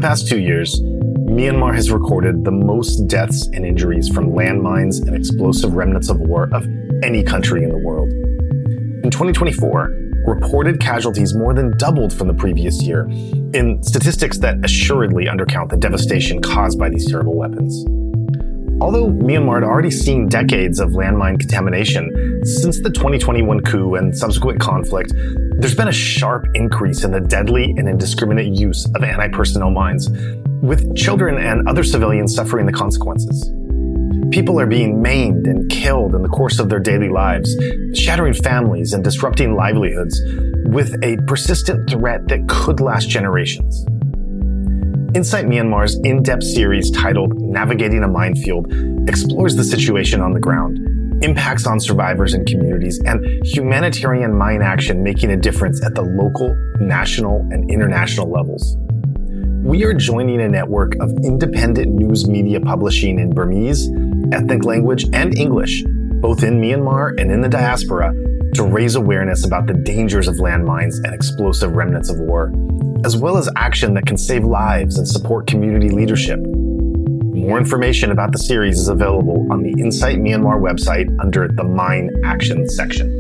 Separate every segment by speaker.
Speaker 1: past 2 years, Myanmar has recorded the most deaths and injuries from landmines and explosive remnants of war of any country in the world. In 2024, reported casualties more than doubled from the previous year, in statistics that assuredly undercount the devastation caused by these terrible weapons. Although Myanmar had already seen decades of landmine contamination, since the 2021 coup and subsequent conflict, there's been a sharp increase in the deadly and indiscriminate use of anti-personnel mines, with children and other civilians suffering the consequences. People are being maimed and killed in the course of their daily lives, shattering families and disrupting livelihoods, with a persistent threat that could last generations. Insight Myanmar's in-depth series titled Navigating a Minefield explores the situation on the ground, impacts on survivors and communities, and humanitarian mine action making a difference at the local, national, and international levels. We are joining a network of independent news media publishing in Burmese, ethnic language, and English, both in Myanmar and in the diaspora, to raise awareness about the dangers of landmines and explosive remnants of war, as well as action that can save lives and support community leadership. More information about the series is available on the Insight Myanmar website under the Mine Action section.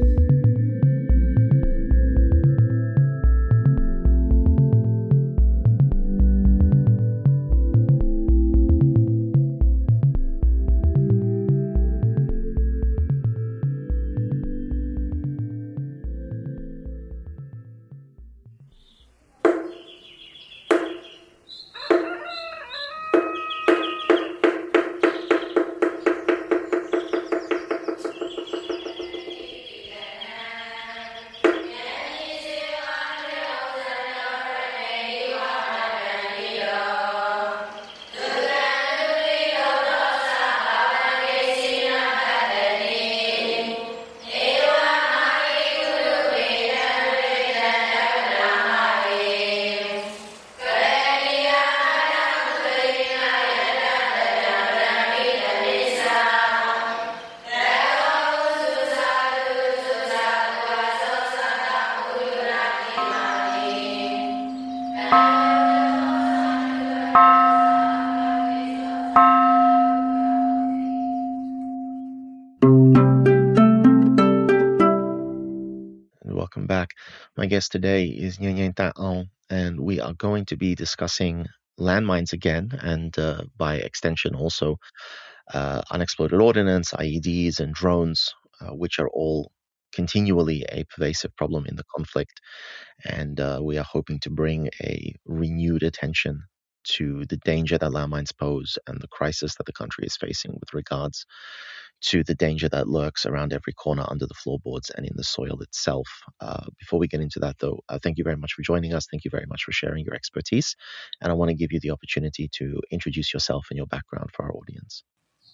Speaker 2: Welcome back. My guest today is Nguyen Nguyen Ta Aung, and we are going to be discussing landmines again, and by extension also unexploded ordnance, IEDs, and drones, which are all continually a pervasive problem in the conflict. And we are hoping to bring a renewed attention to the danger that landmines pose and the crisis that the country is facing with regards to the danger that lurks around every corner under the floorboards and in the soil itself. Before we get into that, though, thank you very much for joining us. Thank you very much for sharing your expertise. And I want to give you the opportunity to introduce yourself and your background for our audience.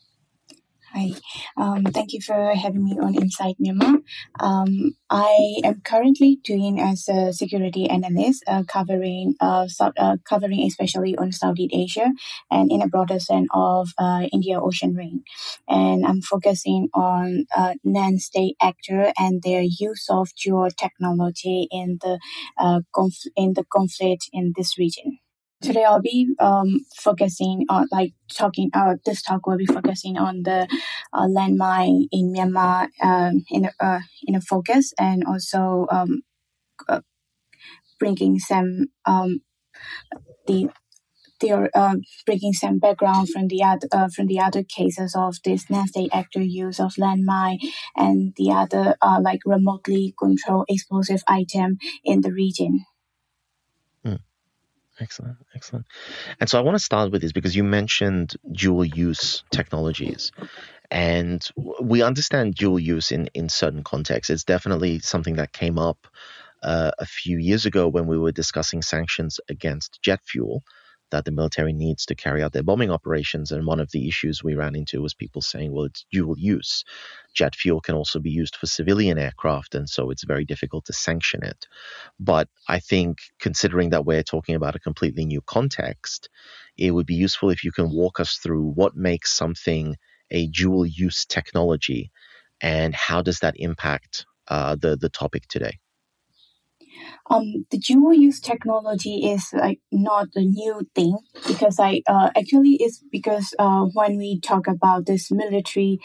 Speaker 3: Hi, thank you for having me on Insight Myanmar. I am currently doing as a security analyst, covering especially on Southeast Asia and in a broader sense of India Ocean Ring. And I'm focusing on non-state actor and their use of geotechnology in the conflict in this region. Today I'll be focusing on this talk will be focusing on the landmine in Myanmar in a focus, and also bringing some bringing some background from the other cases of this non-state actor use of landmine and the other remotely controlled explosive item in the region.
Speaker 2: Excellent. And so I want to start with this because you mentioned dual use technologies, and we understand dual use in certain contexts. It's definitely something that came up a few years ago when we were discussing sanctions against jet fuel that the military needs to carry out their bombing operations. And one of the issues we ran into was people saying, well, it's dual use. Jet fuel can also be used for civilian aircraft, and so it's very difficult to sanction it. But I think considering that we're talking about a completely new context, it would be useful if you can walk us through what makes something a dual use technology and how does that impact the topic today.
Speaker 3: The dual use technology is like not a new thing because actually it's because when we talk about this military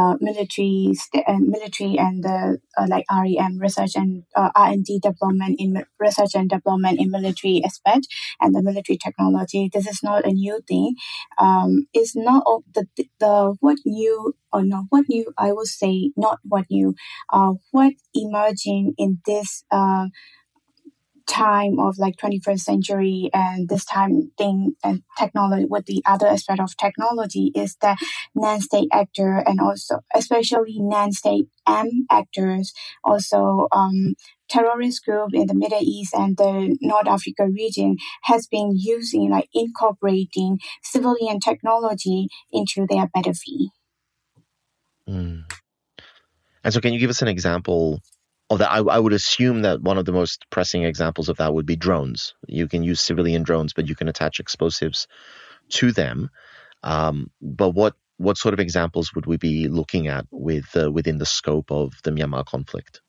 Speaker 3: and like REM research and R&D development in research and development in military aspect and the military technology, this is not a new thing. It's not the what new or not what new, I would say not what new, what emerging in this time of like 21st century and this time thing and technology with the other aspect of technology is that non-state actor and also especially non-state actors, also terrorist group in the Middle East and the North Africa region has been using like incorporating civilian technology into their battlefield.
Speaker 2: And so can you give us an example of that? I would assume that one of the most pressing examples of that would be drones. You can use civilian drones, but you can attach explosives to them. But what sort of examples would we be looking at within the scope of the Myanmar conflict?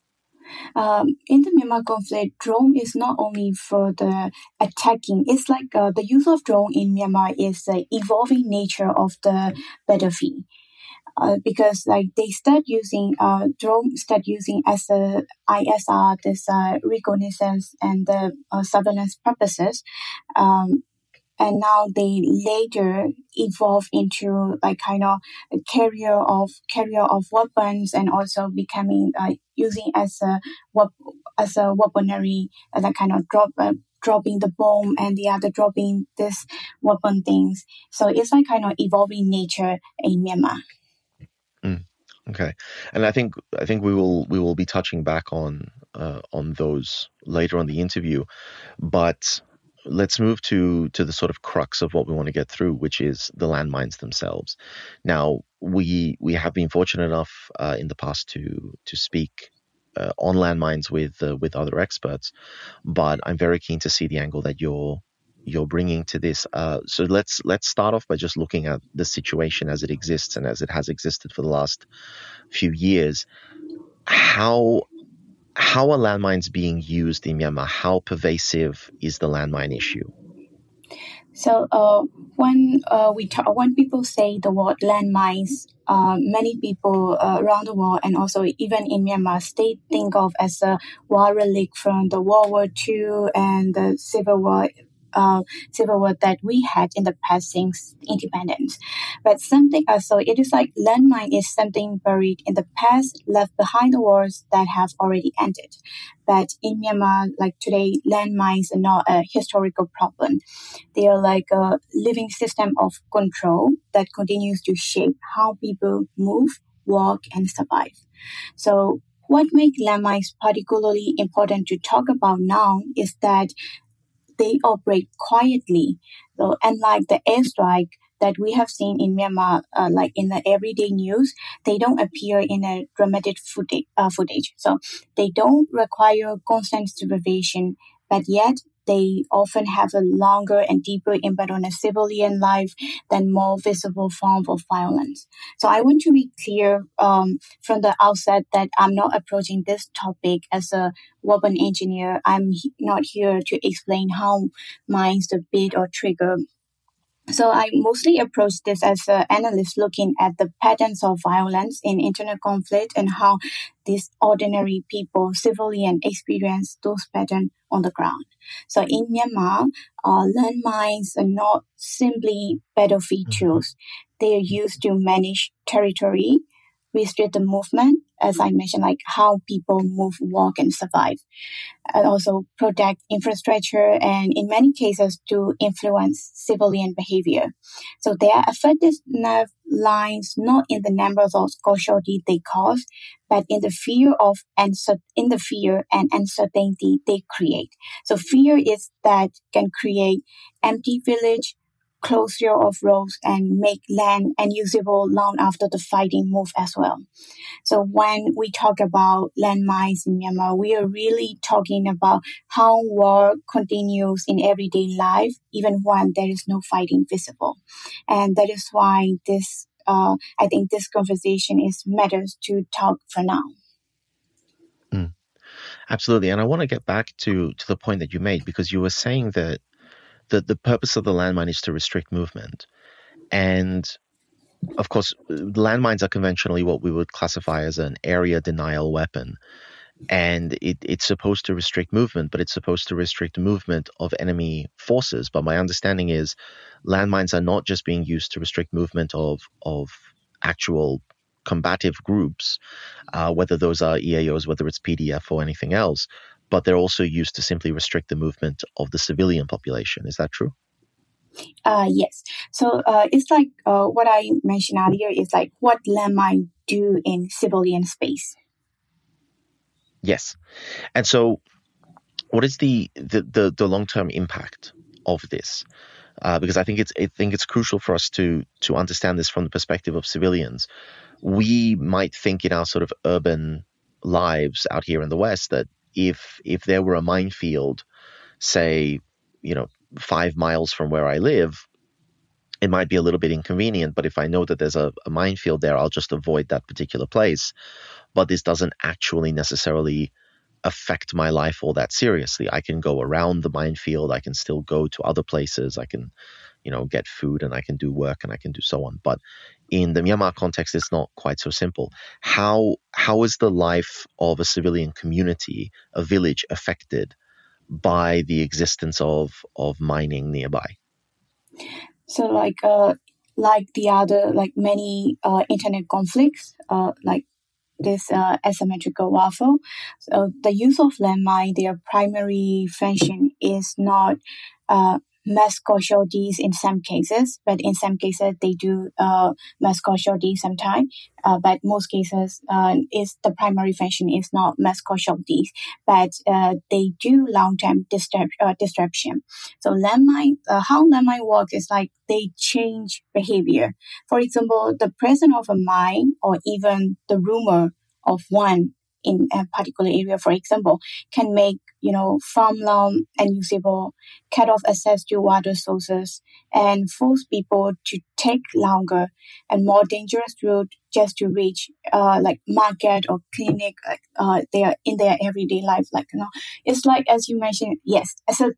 Speaker 3: In the Myanmar conflict, drone is not only for the attacking. It's like the use of drone in Myanmar is the evolving nature of the battlefield. Because like they start using drone as a ISR, this reconnaissance and the surveillance purposes, and now they later evolve into like kind of a carrier of weapons and also becoming using as a weaponry, that kind of dropping the bomb and the other dropping this weapon things. So it's like kind of evolving nature in Myanmar.
Speaker 2: Okay, and I think we will be touching back on those later on the interview, but let's move to the sort of crux of what we want to get through, which is the landmines themselves. Now, we have been fortunate enough in the past to speak on landmines with other experts, but I'm very keen to see the angle that you're bringing to this. So let's start off by just looking at the situation as it exists and as it has existed for the last few years. How are landmines being used in Myanmar? How pervasive is the landmine issue?
Speaker 3: So when people say the word landmines, many people around the world and also even in Myanmar, they think of as a war relic from the World War II and the Civil War that we had in the past since independence. But something so it is like landmine is something buried in the past, left behind the wars that have already ended. But in Myanmar, like today, landmines are not a historical problem. They are like a living system of control that continues to shape how people move, walk, and survive. So what makes landmines particularly important to talk about now is that they operate quietly. So unlike the airstrike that we have seen in Myanmar, like in the everyday news, they don't appear in a dramatic footage. So they don't require constant supervision, but yet they often have a longer and deeper impact on a civilian life than more visible form of violence. So I want to be clear from the outset that I'm not approaching this topic as a weapon engineer. I'm not here to explain how mines the bit or trigger. So I mostly approach this as an analyst looking at the patterns of violence in internal conflict and how these ordinary people, civilian, experience those patterns on the ground. So in Myanmar, landmines are not simply battlefield tools. They are used to manage territory, restrict the movement, as I mentioned, like how people move, walk, and survive, and also protect infrastructure, and in many cases to influence civilian behavior. So they are effective lines not in the numbers of casualty they cause, but in the fear and uncertainty they create. So fear is that can create empty village, closure of roads, and make land unusable long after the fighting move as well. So when we talk about landmines in Myanmar, we are really talking about how war continues in everyday life, even when there is no fighting visible. And that is why I think this conversation matters to talk for now.
Speaker 2: Absolutely. And I want to get back to the point that you made, because you were saying that the purpose of the landmine is to restrict movement. And of course, landmines are conventionally what we would classify as an area denial weapon. And it's supposed to restrict movement, but it's supposed to restrict movement of enemy forces. But my understanding is landmines are not just being used to restrict movement of actual combative groups, whether those are EAOs, whether it's PDF or anything else, but they're also used to simply restrict the movement of the civilian population. Is that true?
Speaker 3: Yes. So it's like what I mentioned earlier is like what landmine do in civilian space.
Speaker 2: Yes. And so what is the long-term impact of this? Because I think it's crucial for us to understand this from the perspective of civilians. We might think in our sort of urban lives out here in the West that if there were a minefield, say, 5 miles from where I live, it might be a little bit inconvenient, but if I know that there's a minefield there, I'll just avoid that particular place. But this doesn't actually necessarily affect my life all that seriously. I can go around the minefield. I can still go to other places. I can, get food, and I can do work, and I can do so on. But in the Myanmar context, it's not quite so simple. How is the life of a civilian community, a village, affected by the existence of mining nearby?
Speaker 3: So like the other, like many internet conflicts, like this asymmetrical warfare. So the use of landmine, their primary function is not mass casualties in some cases, but in some cases they do mass casualties sometimes. But most cases, is the primary function is not mass casualties, but they do long-term disruption. So landmine, how landmine works is like they change behavior. For example, the presence of a mine or even the rumor of one in a particular area, for example, can make, farmland unusable, cut off access to water sources, and force people to take longer and more dangerous route just to reach, like market or clinic, they are in their everyday life. It's like, as you mentioned, yes,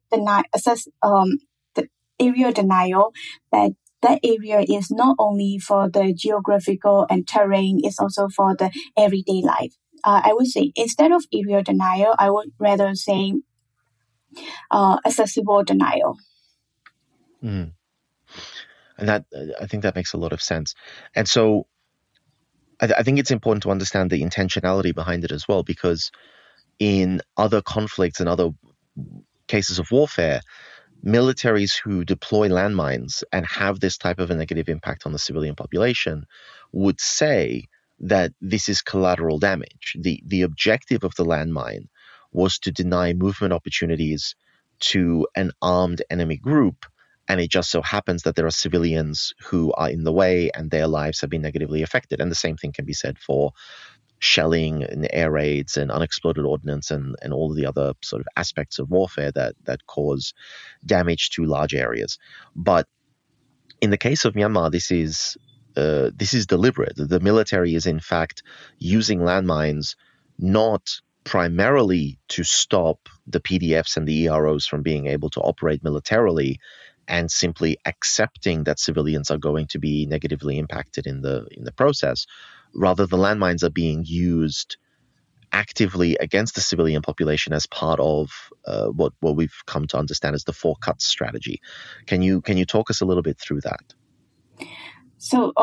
Speaker 3: the area denial, but that area is not only for the geographical and terrain, it's also for the everyday life. I would say instead of area denial, I would rather say accessible denial.
Speaker 2: Mm. And that, I think that makes a lot of sense. And so I think it's important to understand the intentionality behind it as well, because in other conflicts and other cases of warfare, militaries who deploy landmines and have this type of a negative impact on the civilian population would say that this is collateral damage. The objective of the landmine was to deny movement opportunities to an armed enemy group, and it just so happens that there are civilians who are in the way and their lives have been negatively affected. And the same thing can be said for shelling and air raids and unexploded ordnance and all the other sort of aspects of warfare that cause damage to large areas. But in the case of Myanmar, this is deliberate. The military is in fact using landmines not primarily to stop the PDFs and the EROs from being able to operate militarily, and simply accepting that civilians are going to be negatively impacted in the process. Rather, the landmines are being used actively against the civilian population as part of what we've come to understand as the four cuts strategy. Can you talk us a little bit through that?
Speaker 3: So,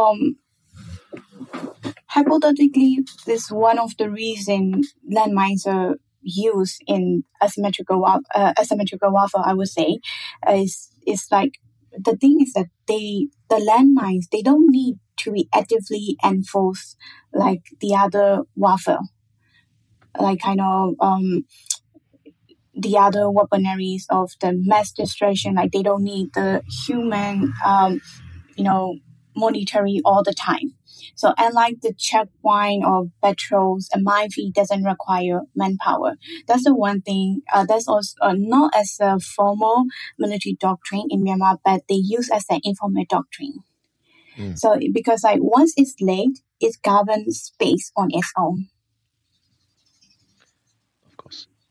Speaker 3: hypothetically, this is one of the reasons landmines are used in asymmetrical warfare. I would say, is like the thing is that the landmines, they don't need to be actively enforced like the other warfare, like kind of the other weaponaries of the mass destruction. Like they don't need the human monitoring all the time. So unlike the checkpoint or patrols, a minefield doesn't require manpower. That's the one thing. That's also not as a formal military doctrine in Myanmar, but they use as an informal doctrine. So because like once it's laid, it governs space on its own.
Speaker 2: Of course.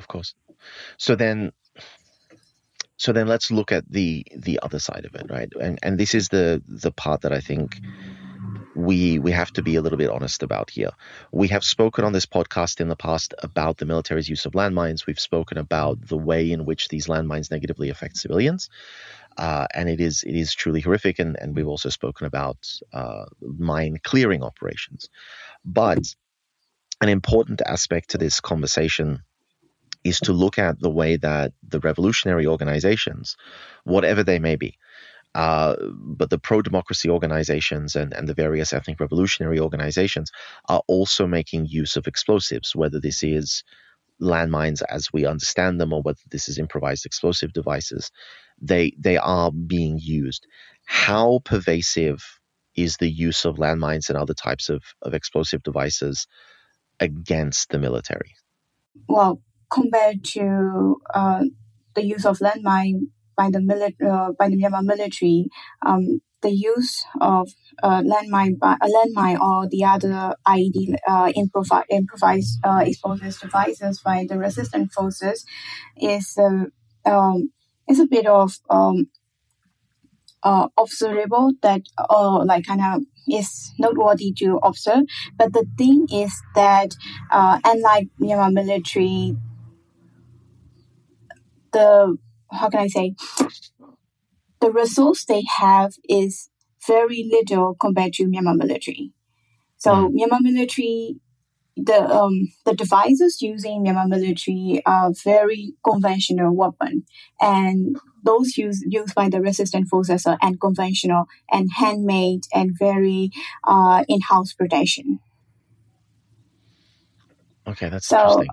Speaker 2: Of course. So then let's look at the other side of it, right? And this is the part that I think we have to be a little bit honest about here. We have spoken on this podcast in the past about the military's use of landmines. We've spoken about the way in which these landmines negatively affect civilians. And it is truly horrific. And we've also spoken about mine clearing operations. But an important aspect to this conversation is to look at the way that the revolutionary organizations, whatever they may be, but the pro-democracy organizations and the various ethnic revolutionary organizations are also making use of explosives, whether this is landmines as we understand them or whether this is improvised explosive devices. They are being used. How pervasive is the use of landmines and other types of explosive devices against the military?
Speaker 3: Well, compared to the use of landmine by the Myanmar military, the use of landmine or the other IED improvised explosive devices by the resistance forces is a bit of observable, that is noteworthy to observe. But the thing is that unlike Myanmar military, the resource they have is very little compared to Myanmar military. So Myanmar military, the devices used in Myanmar military are very conventional weapon, and those used by the resistance forces are unconventional and handmade and very in-house production.
Speaker 2: Okay, that's interesting.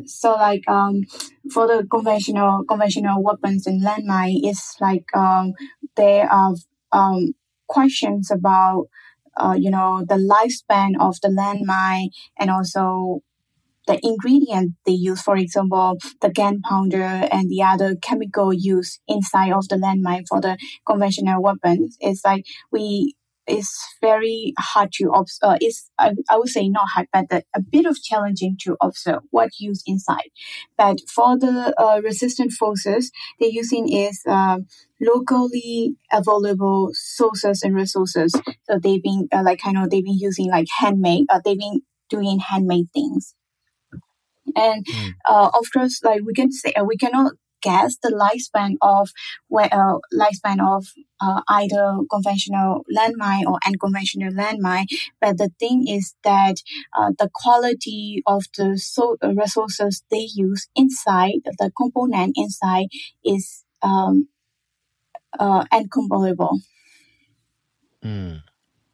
Speaker 3: For the conventional weapons and landmine, it's there are questions about the lifespan of the landmine and also the ingredient they use. For example, the gunpowder and the other chemical used inside of the landmine for the conventional weapons. It's very hard to observe. I would say not hard, but a bit of challenging to observe what used inside. But for the resistant forces, they're using is locally available sources and resources. So they've been they've been using handmade. They've been doing handmade things. And of course, we can say we cannot guess the lifespan of either conventional landmine or unconventional landmine. But the thing is that the quality of the resources they use inside, the component inside, is incomparable.
Speaker 2: And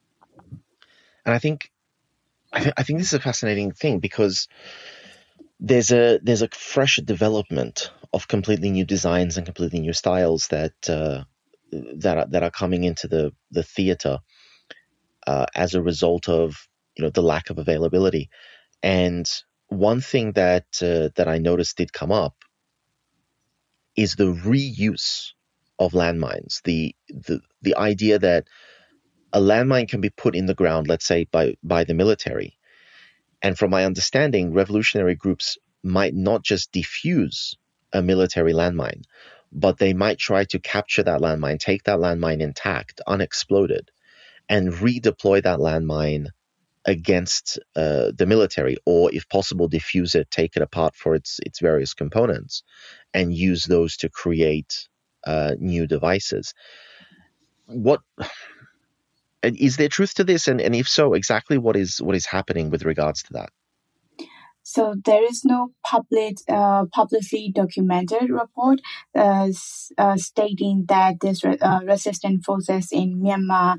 Speaker 2: I think this is a fascinating thing, because there's a fresh development of completely new designs and completely new styles that are coming into the theater as a result of the lack of availability. And one thing that I noticed did come up is the reuse of landmines. The idea that a landmine can be put in the ground, let's say by the military. And from my understanding, revolutionary groups might not just defuse a military landmine, but they might try to capture that landmine, take that landmine intact, unexploded, and redeploy that landmine against the military, or if possible, diffuse it, take it apart for its various components, and use those to create new devices. What is there truth to this, and if so, exactly what is happening with regards to that?
Speaker 3: So there is no publicly documented report stating that these resistant forces in Myanmar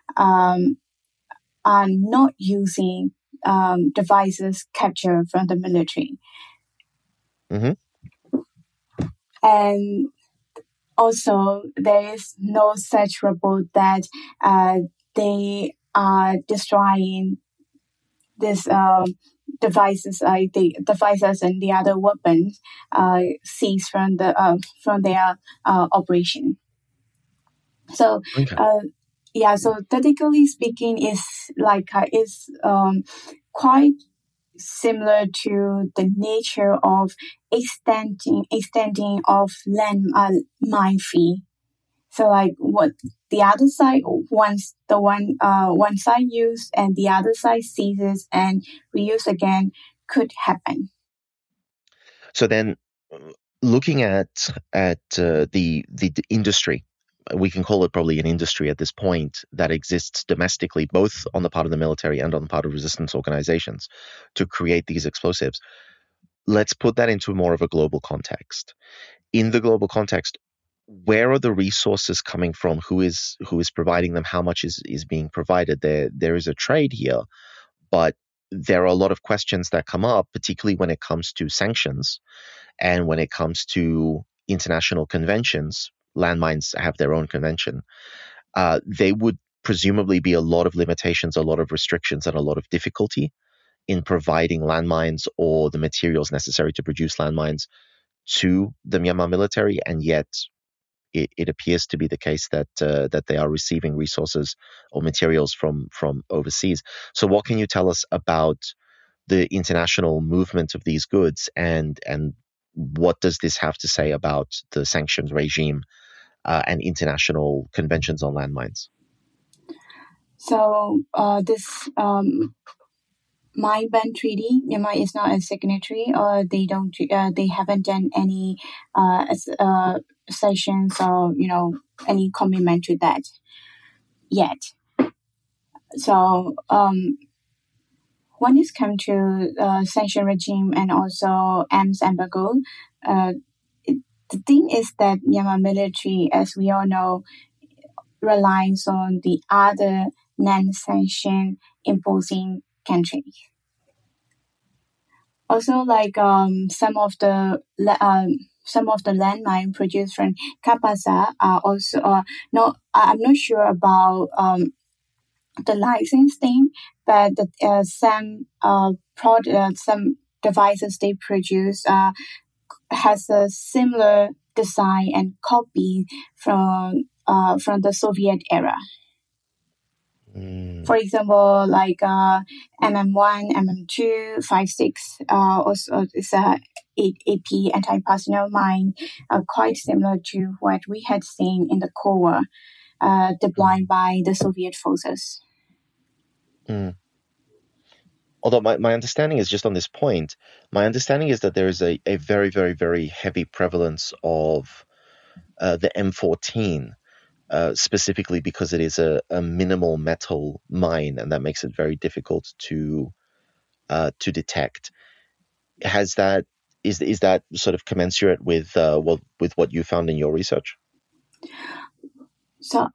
Speaker 3: are not using devices captured from the military.
Speaker 2: Mm-hmm.
Speaker 3: And also, there is no such report that they are destroying these devices, the devices and the other weapons seized from their operation. So,
Speaker 2: okay.
Speaker 3: So technically speaking, is quite similar to the nature of extending of land mine fee. So like what the other side wants one side use and the other side seizes and reuse again could happen.
Speaker 2: So then, looking at the industry, we can call it probably an industry at this point that exists domestically, both on the part of the military and on the part of resistance organizations, to create these explosives. Let's put that into more of a global context. In the global context, where are the resources coming from? Who is providing them? How much is being provided? There is a trade here, but there are a lot of questions that come up, particularly when it comes to sanctions and when it comes to international conventions. Landmines have their own convention. They would presumably be a lot of limitations, a lot of restrictions, and a lot of difficulty in providing landmines or the materials necessary to produce landmines to the Myanmar military, and yet it appears to be the case that they are receiving resources or materials from overseas. So what can you tell us about the international movement of these goods, and what does this have to say about the sanctions regime and international conventions on landmines?
Speaker 3: So this Mine Ban Treaty, Myanmar is not a signatory, or they haven't done any sessions or any commitment to that yet. So when it's come to sanction regime and also arms embargo, the thing is that Myanmar military, as we all know, relies on the other non-sanction imposing countries. Also, like some of the landmine produced from Kapasa are also no. I'm not sure about the license thing, but some some devices they produce has a similar design and copy from the Soviet era. For example, like MM1, MM2, 5.6, also is a 8AP anti-personnel mine, quite similar to what we had seen in the Cold War, deployed by the Soviet forces.
Speaker 2: Although my understanding is, just on this point, my understanding is that there is a very, very, very heavy prevalence of the M14, specifically because it is a minimal metal mine, and that makes it very difficult to detect. Is that sort of commensurate with what you found in your research?
Speaker 3: So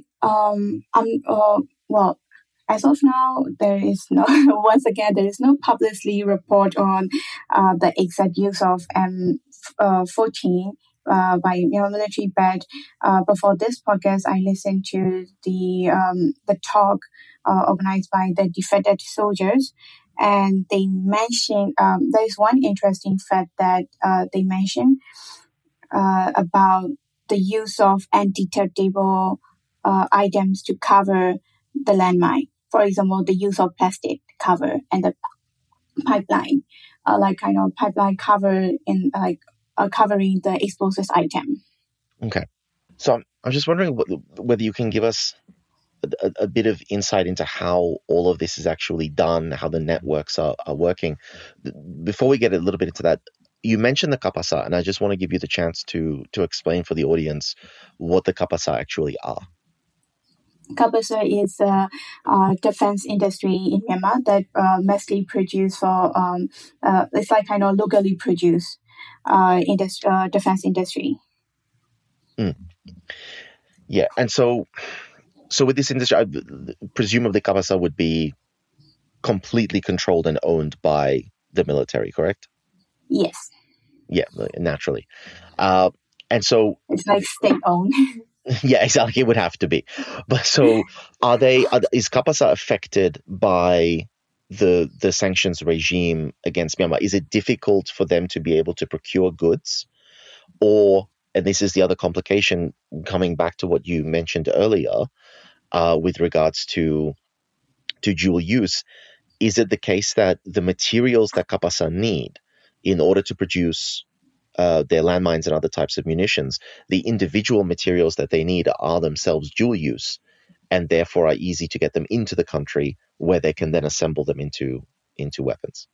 Speaker 3: as of now, there is no publicly report on the exact use of M14 by military, but before this podcast, I listened to the talk organized by the defected soldiers, and they mentioned there is one interesting fact that they mentioned about the use of undetectable items to cover the landmine. For example, the use of plastic cover and the pipeline, pipeline cover in covering the explosives item.
Speaker 2: Okay, so I'm just wondering whether you can give us a bit of insight into how all of this is actually done, how the networks are working. Before we get a little bit into that, you mentioned the Kapasa, and I just want to give you the chance to explain for the audience what the Kapasa actually are.
Speaker 3: Kapasa is a defense industry in Myanmar that mostly produce for it's like locally produced defense industry.
Speaker 2: Yeah, and so with this industry, presumably Kapasa would be completely controlled and owned by the military, correct?
Speaker 3: Yes.
Speaker 2: Yeah, naturally. And so
Speaker 3: it's like state-owned.
Speaker 2: Yeah, exactly. It would have to be. But so is Kapasa affected by the sanctions regime against Myanmar? Is it difficult for them to be able to procure goods? Or, and this is the other complication, coming back to what you mentioned earlier, with regards to dual use, is it the case that the materials that Kapasa need in order to produce their landmines and other types of munitions, the individual materials that they need are themselves dual use and therefore are easy to get them into the country where they can then assemble them into weapons.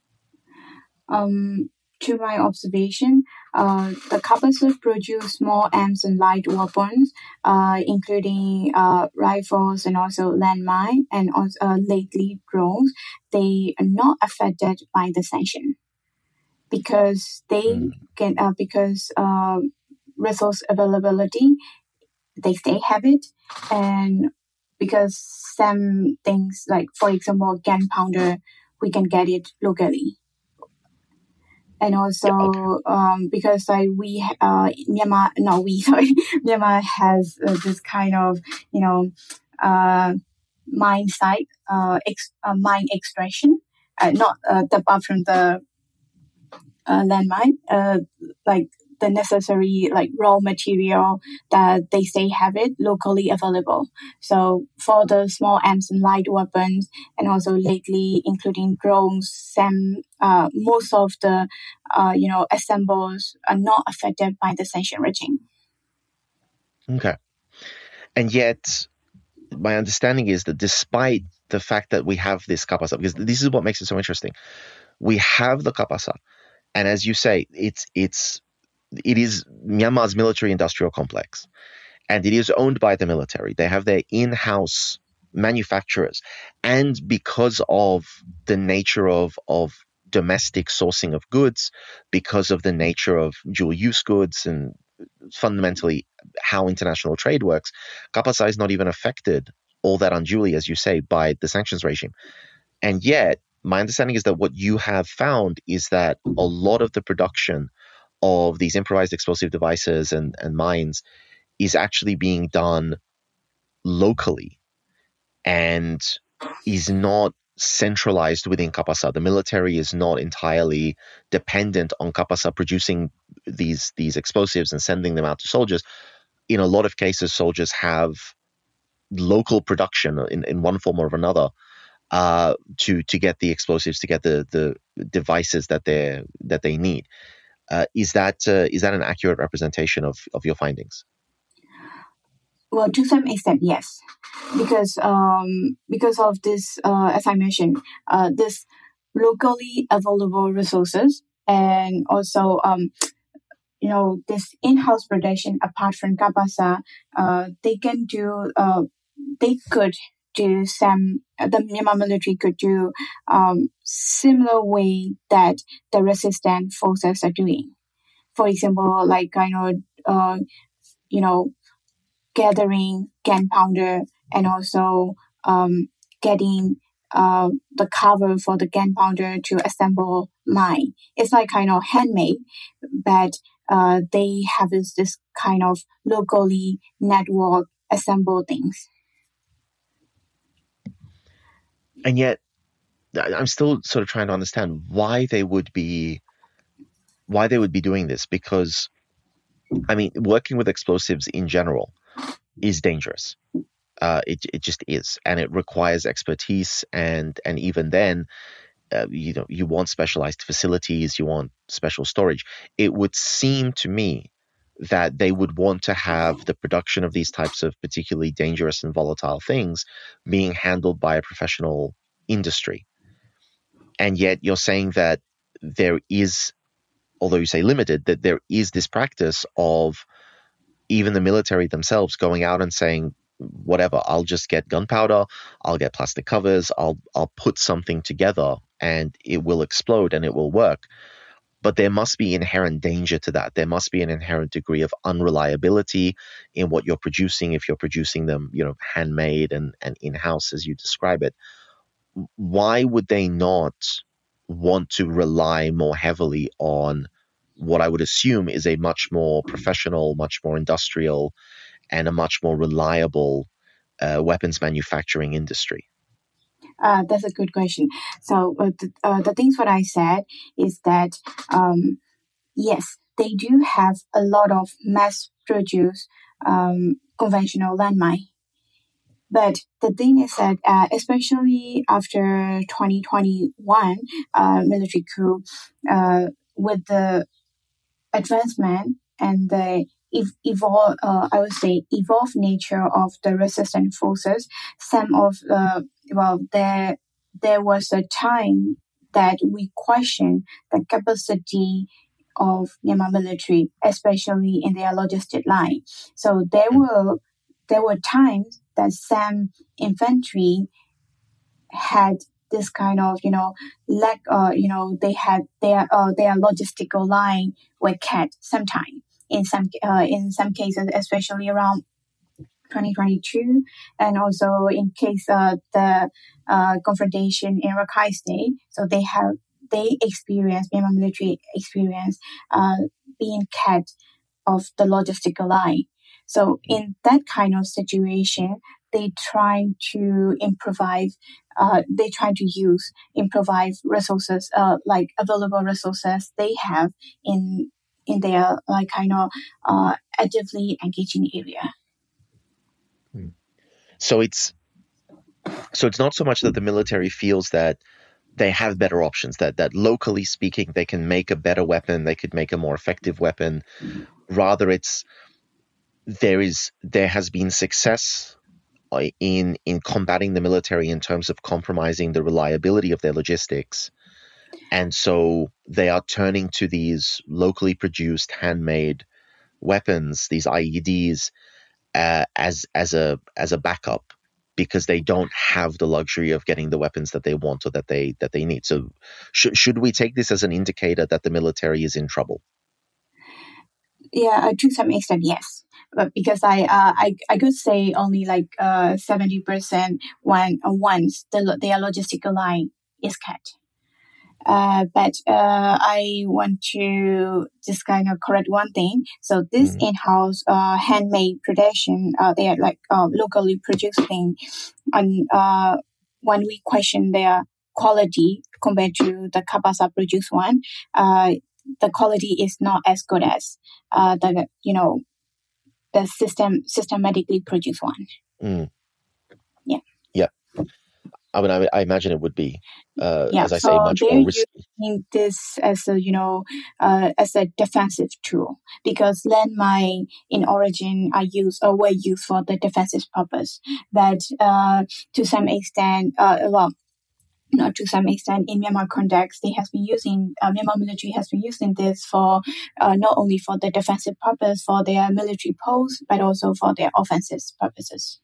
Speaker 3: To my observation, the Kapasak produce small arms and light weapons, including rifles and also landmine and also lately drones. They are not affected by the sanction because they can because resource availability, they stay have it, and because some things like, for example, gunpowder, we can get it locally. And also, because Myanmar, no, Myanmar has this kind of, mine site, mine extraction, not apart from the landmine, like the necessary like raw material that they say have it locally available. So for the small arms and light weapons, and also lately including drones, some most of the assembles are not affected by the sanction regime.
Speaker 2: Okay, and yet my understanding is that despite the fact that we have this kapasa, because this is what makes it so interesting, we have the kapasa, and as you say, it is Myanmar's military-industrial complex, and it is owned by the military. They have their in-house manufacturers, and because of the nature of domestic sourcing of goods, because of the nature of dual-use goods, and fundamentally how international trade works, Kapasa is not even affected all that unduly, as you say, by the sanctions regime. And yet, my understanding is that what you have found is that a lot of the production of these improvised explosive devices and mines is actually being done locally and is not centralized within Kapasa. The military is not entirely dependent on Kapasa producing these explosives and sending them out to soldiers. In a lot of cases, soldiers have local production in one form or another to get the explosives, to get the devices that they need. Is that an accurate representation of your findings?
Speaker 3: Well, to some extent, yes, because of this, as I mentioned, this locally available resources, and also this in-house production apart from Kapasa, they could do some. The Myanmar military could do similar way that the resistant forces are doing. For example, like gathering gunpowder and also getting the cover for the gunpowder to assemble mine. It's like kind of handmade, but they have this kind of locally network assemble things.
Speaker 2: And yet, I'm still sort of trying to understand why they would be doing this, because I mean, working with explosives in general is dangerous. It just is, and it requires expertise, and even then, you want specialized facilities, you want special storage. It would seem to me that they would want to have the production of these types of particularly dangerous and volatile things being handled by a professional industry. And yet you're saying that there is, although you say limited, that there is this practice of even the military themselves going out and saying, whatever, I'll just get gunpowder, I'll get plastic covers, I'll put something together and it will explode and it will work. But there must be inherent danger to that. There must be an inherent degree of unreliability in what you're producing if you're producing them, handmade and in-house as you describe it. Why would they not want to rely more heavily on what I would assume is a much more professional, much more industrial, and a much more reliable weapons manufacturing industry?
Speaker 3: That's a good question. So the things what I said is that yes, they do have a lot of mass-produced conventional landmine. But the thing is that, especially after 2021 military coup, with the advancement and the evolved nature of the resistant forces, some of there was a time that we questioned the capacity of Myanmar military, especially in their logistic line. So there were times that some infantry had this kind of lack, they had their logistical line were cut sometime in some cases, especially around 2022, and also in case the confrontation in Rakhine State. So Myanmar military experience being cut of the logistical line. So in that kind of situation, they try to improvise. They try to use improvised resources, like available resources they have in their actively engaging area.
Speaker 2: So it's not so much that the military feels that they have better options, that locally speaking they can make a better weapon, they could make a more effective weapon. Rather, there has been success in combating the military in terms of compromising the reliability of their logistics, and so they are turning to these locally produced, handmade weapons, these IEDs, as a backup, because they don't have the luxury of getting the weapons that they want or that they need. So should we take this as an indicator that the military is in trouble?
Speaker 3: Yeah, to some extent, yes. But because I could say only like 70% once their logistical line is cut. But I want to just kind of correct one thing. So this in-house handmade production, they are like locally produced thing, and when we question their quality compared to the Kabasa produced one, the quality is not as good as the systematically produced one.
Speaker 2: Yeah. I mean, I imagine it would be, as I say, much
Speaker 3: they're
Speaker 2: more risky.
Speaker 3: using this as as a defensive tool, because landmine in origin were used for the defensive purpose. But to some extent, not to some extent, in Myanmar context, Myanmar military has been using this for not only for the defensive purpose for their military posts, but also for their offensive purposes.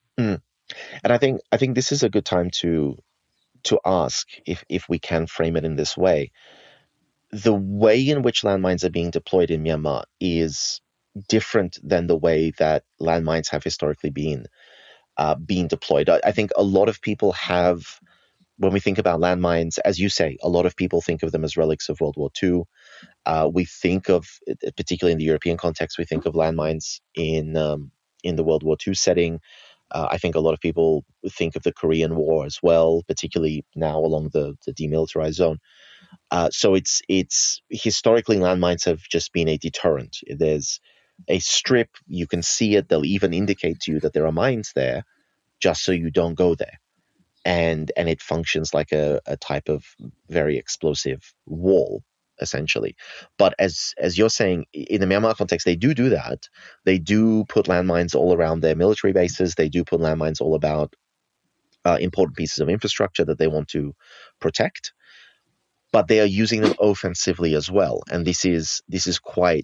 Speaker 2: And I think this is a good time to ask, if we can frame it in this way. The way in which landmines are being deployed in Myanmar is different than the way that landmines have historically been deployed. I think a lot of people have, when we think about landmines, as you say, a lot of people think of them as relics of World War II. We think of, particularly in the European context, we think of landmines in the World War II setting. I think a lot of people think of the Korean War as well, particularly now along the demilitarized zone. So it's historically, landmines have just been a deterrent. There's a strip, you can see it, they'll even indicate to you that there are mines there, just so you don't go there. And it functions like a type of very explosive wall, essentially. But as you're saying, in the Myanmar context, they do that. They do put landmines all around their military bases. They do put landmines all about important pieces of infrastructure that they want to protect. But they are using them offensively as well, and this is quite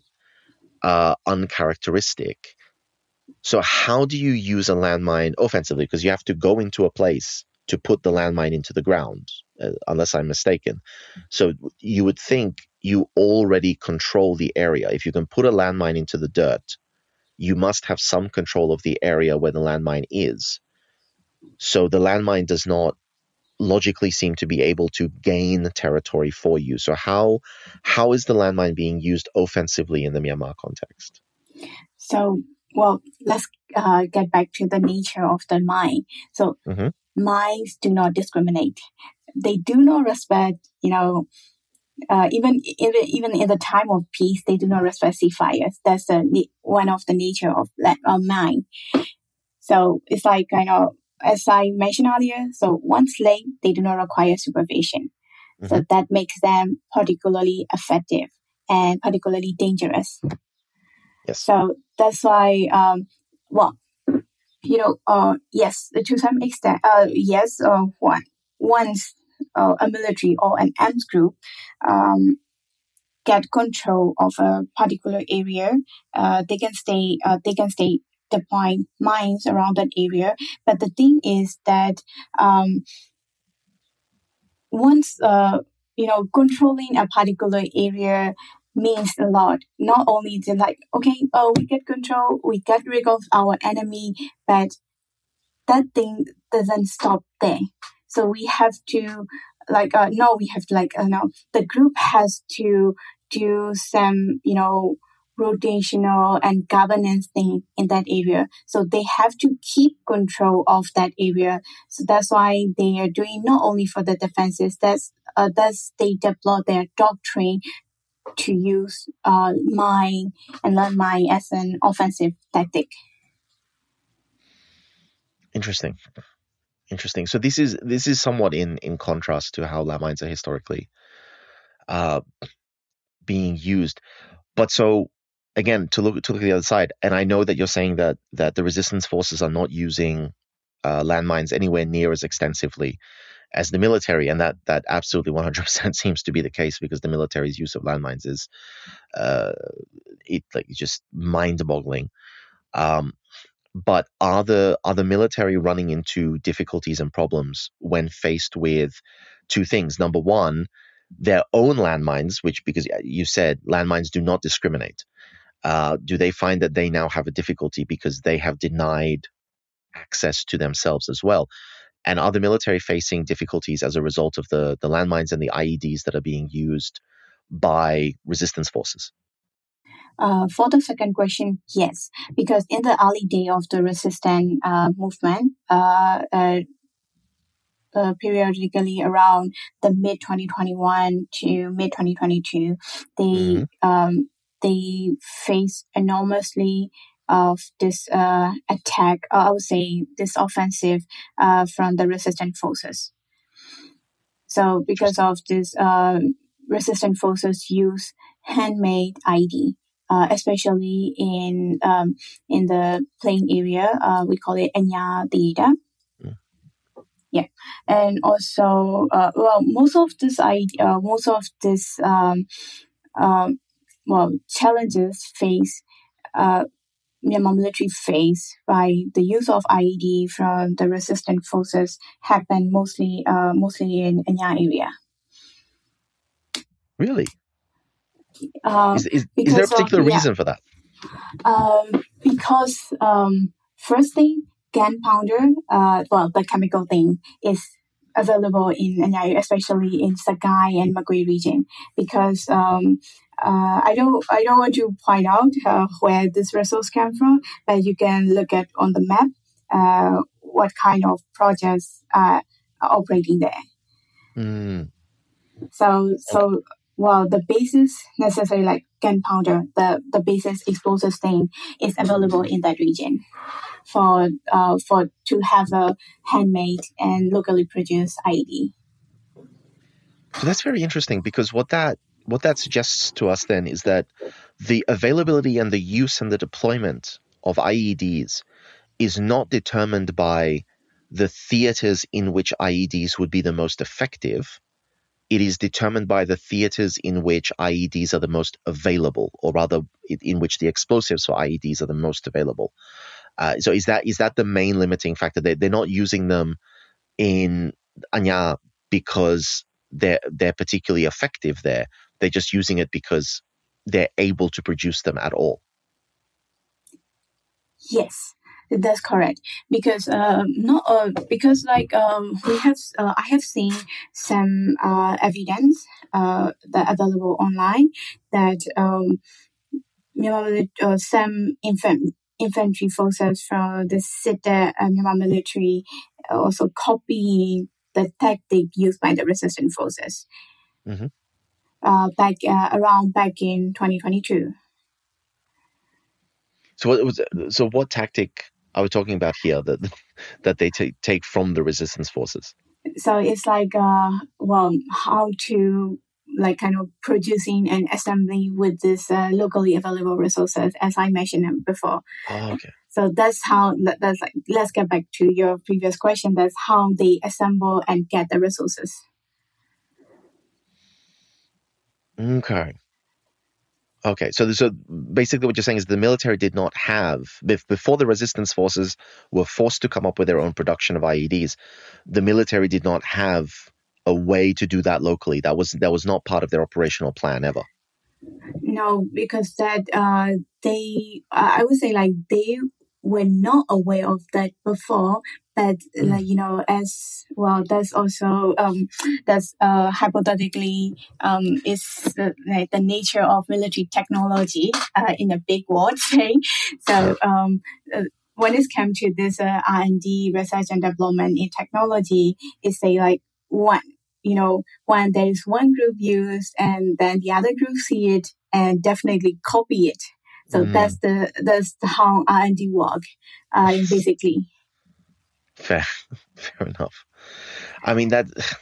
Speaker 2: uncharacteristic. So how do you use a landmine offensively? Because you have to go into a place to put the landmine into the ground, unless I'm mistaken. So you would think you already control the area. If you can put a landmine into the dirt, you must have some control of the area where the landmine is. So the landmine does not logically seem to be able to gain territory for you. So how is the landmine being used offensively in the Myanmar context?
Speaker 3: So, let's get back to the nature of the mine. So mines do not discriminate. They do not respect, even in the time of peace, they do not respect ceasefires. That's one of the nature of mine. So it's like as I mentioned earlier, so once laid, they do not require supervision. So that makes them particularly effective and particularly dangerous.
Speaker 2: Yes.
Speaker 3: So that's why, yes, to some extent, yes, once a military or an arms group get control of a particular area, they can stay deploying mines around that area. But the thing is that once controlling a particular area means a lot. Not only to we get control, we get rid of our enemy, but that thing doesn't stop there. So we have to the group has to do some rotational and governance thing in that area. So they have to keep control of that area. So that's why they are doing not only for the defenses, thus they deploy their doctrine to use mine and landmine as an offensive tactic.
Speaker 2: Interesting. So this is somewhat in contrast to how landmines are historically being used. But so again, to look at the other side, and I know that you're saying that the resistance forces are not using landmines anywhere near as extensively as the military, and that absolutely 100% seems to be the case, because the military's use of landmines is just mind-boggling. But are the military running into difficulties and problems when faced with two things? Number one, their own landmines, because you said landmines do not discriminate. Do they find that they now have a difficulty because they have denied access to themselves as well? And are the military facing difficulties as a result of the landmines and the IEDs that are being used by resistance forces?
Speaker 3: For the second question, yes, because in the early day of the resistance movement, periodically around the mid 2021 to mid 2022, they face enormously of this attack, I would say this offensive from the resistance forces. So because of this, resistance forces use handmade IED. Especially in the plain area, we call it Enya Dida. Yeah, and also, most of this challenges face Myanmar military face by the use of IED from the resistance forces happen mostly in Enya area.
Speaker 2: Really? Is there a particular reason for that?
Speaker 3: Because first thing, gunpowder, the chemical thing is available in Enya, especially in Sagai and Magui region. Because I don't want to point out where this resource came from, but you can look at on the map what kind of projects are operating there. So the basis necessary like gunpowder, the basis explosive thing is available in that region for to have a handmade and locally produced IED.
Speaker 2: So that's very interesting, because what that suggests to us then is that the availability and the use and the deployment of IEDs is not determined by the theaters in which IEDs would be the most effective. It is determined by the theaters in which IEDs are the most available, or rather in which the explosives for IEDs are the most available. So is that the main limiting factor? They're not using them in Anya because they're particularly effective there. They're just using it because they're able to produce them at all.
Speaker 3: Yes, that's correct. Because we have I have seen some evidence that available online that some infantry forces from the SITA Myanmar military also copy the tactic used by the resistance forces back in 2022.
Speaker 2: So what tactic are we talking about here that they take from the resistance forces?
Speaker 3: So it's like, how to like kind of producing and assembling with this locally available resources, as I mentioned before.
Speaker 2: Oh, okay.
Speaker 3: So that's how, that's like, let's get back to your previous question. That's how they assemble and get the resources.
Speaker 2: Okay. Okay, so basically what you're saying is the military did not have, before the resistance forces were forced to come up with their own production of IEDs, the military did not have a way to do that locally. That was not part of their operational plan ever.
Speaker 3: No, because that I would say like they were not aware of that before, but like, as well, that's also that's hypothetically is like the nature of military technology in a big word say. So when it comes to this R&D, research and development in technology, it's say like when there's one group used and then the other group see it and definitely copy it. So that's how R&D work, basically.
Speaker 2: Fair enough. I mean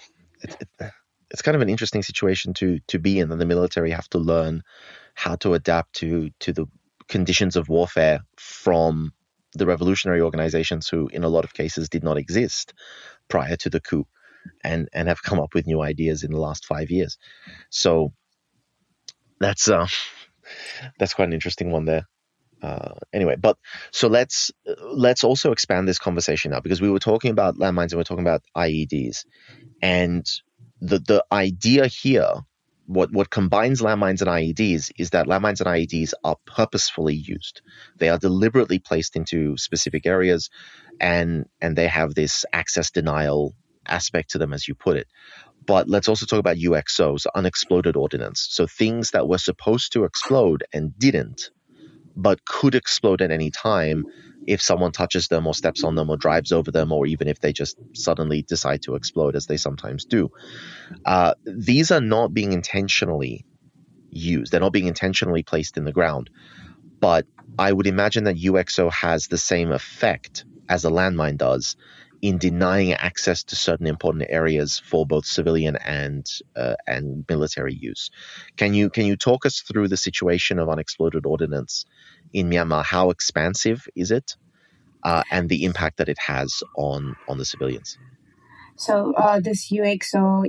Speaker 2: it's kind of an interesting situation to be in, that the military have to learn how to adapt to the conditions of warfare from the revolutionary organizations who in a lot of cases did not exist prior to the coup, and have come up with new ideas in the last 5 years. So that's quite an interesting one there. Anyway, but so let's also expand this conversation now, because we were talking about landmines and we're talking about IEDs, and the idea here, what combines landmines and IEDs is that landmines and IEDs are purposefully used. They are deliberately placed into specific areas, and they have this access denial aspect to them, as you put it. But let's also talk about UXOs, unexploded ordnance. So things that were supposed to explode and didn't, but could explode at any time if someone touches them or steps on them or drives over them, or even if they just suddenly decide to explode, as they sometimes do. These are not being intentionally used. They're not being intentionally placed in the ground. But I would imagine that UXO has the same effect as a landmine does in denying access to certain important areas for both civilian and military use. Can you talk us through the situation of unexploded ordnance in Myanmar? How expansive is it, and the impact that it has on the civilians?
Speaker 3: So this UXO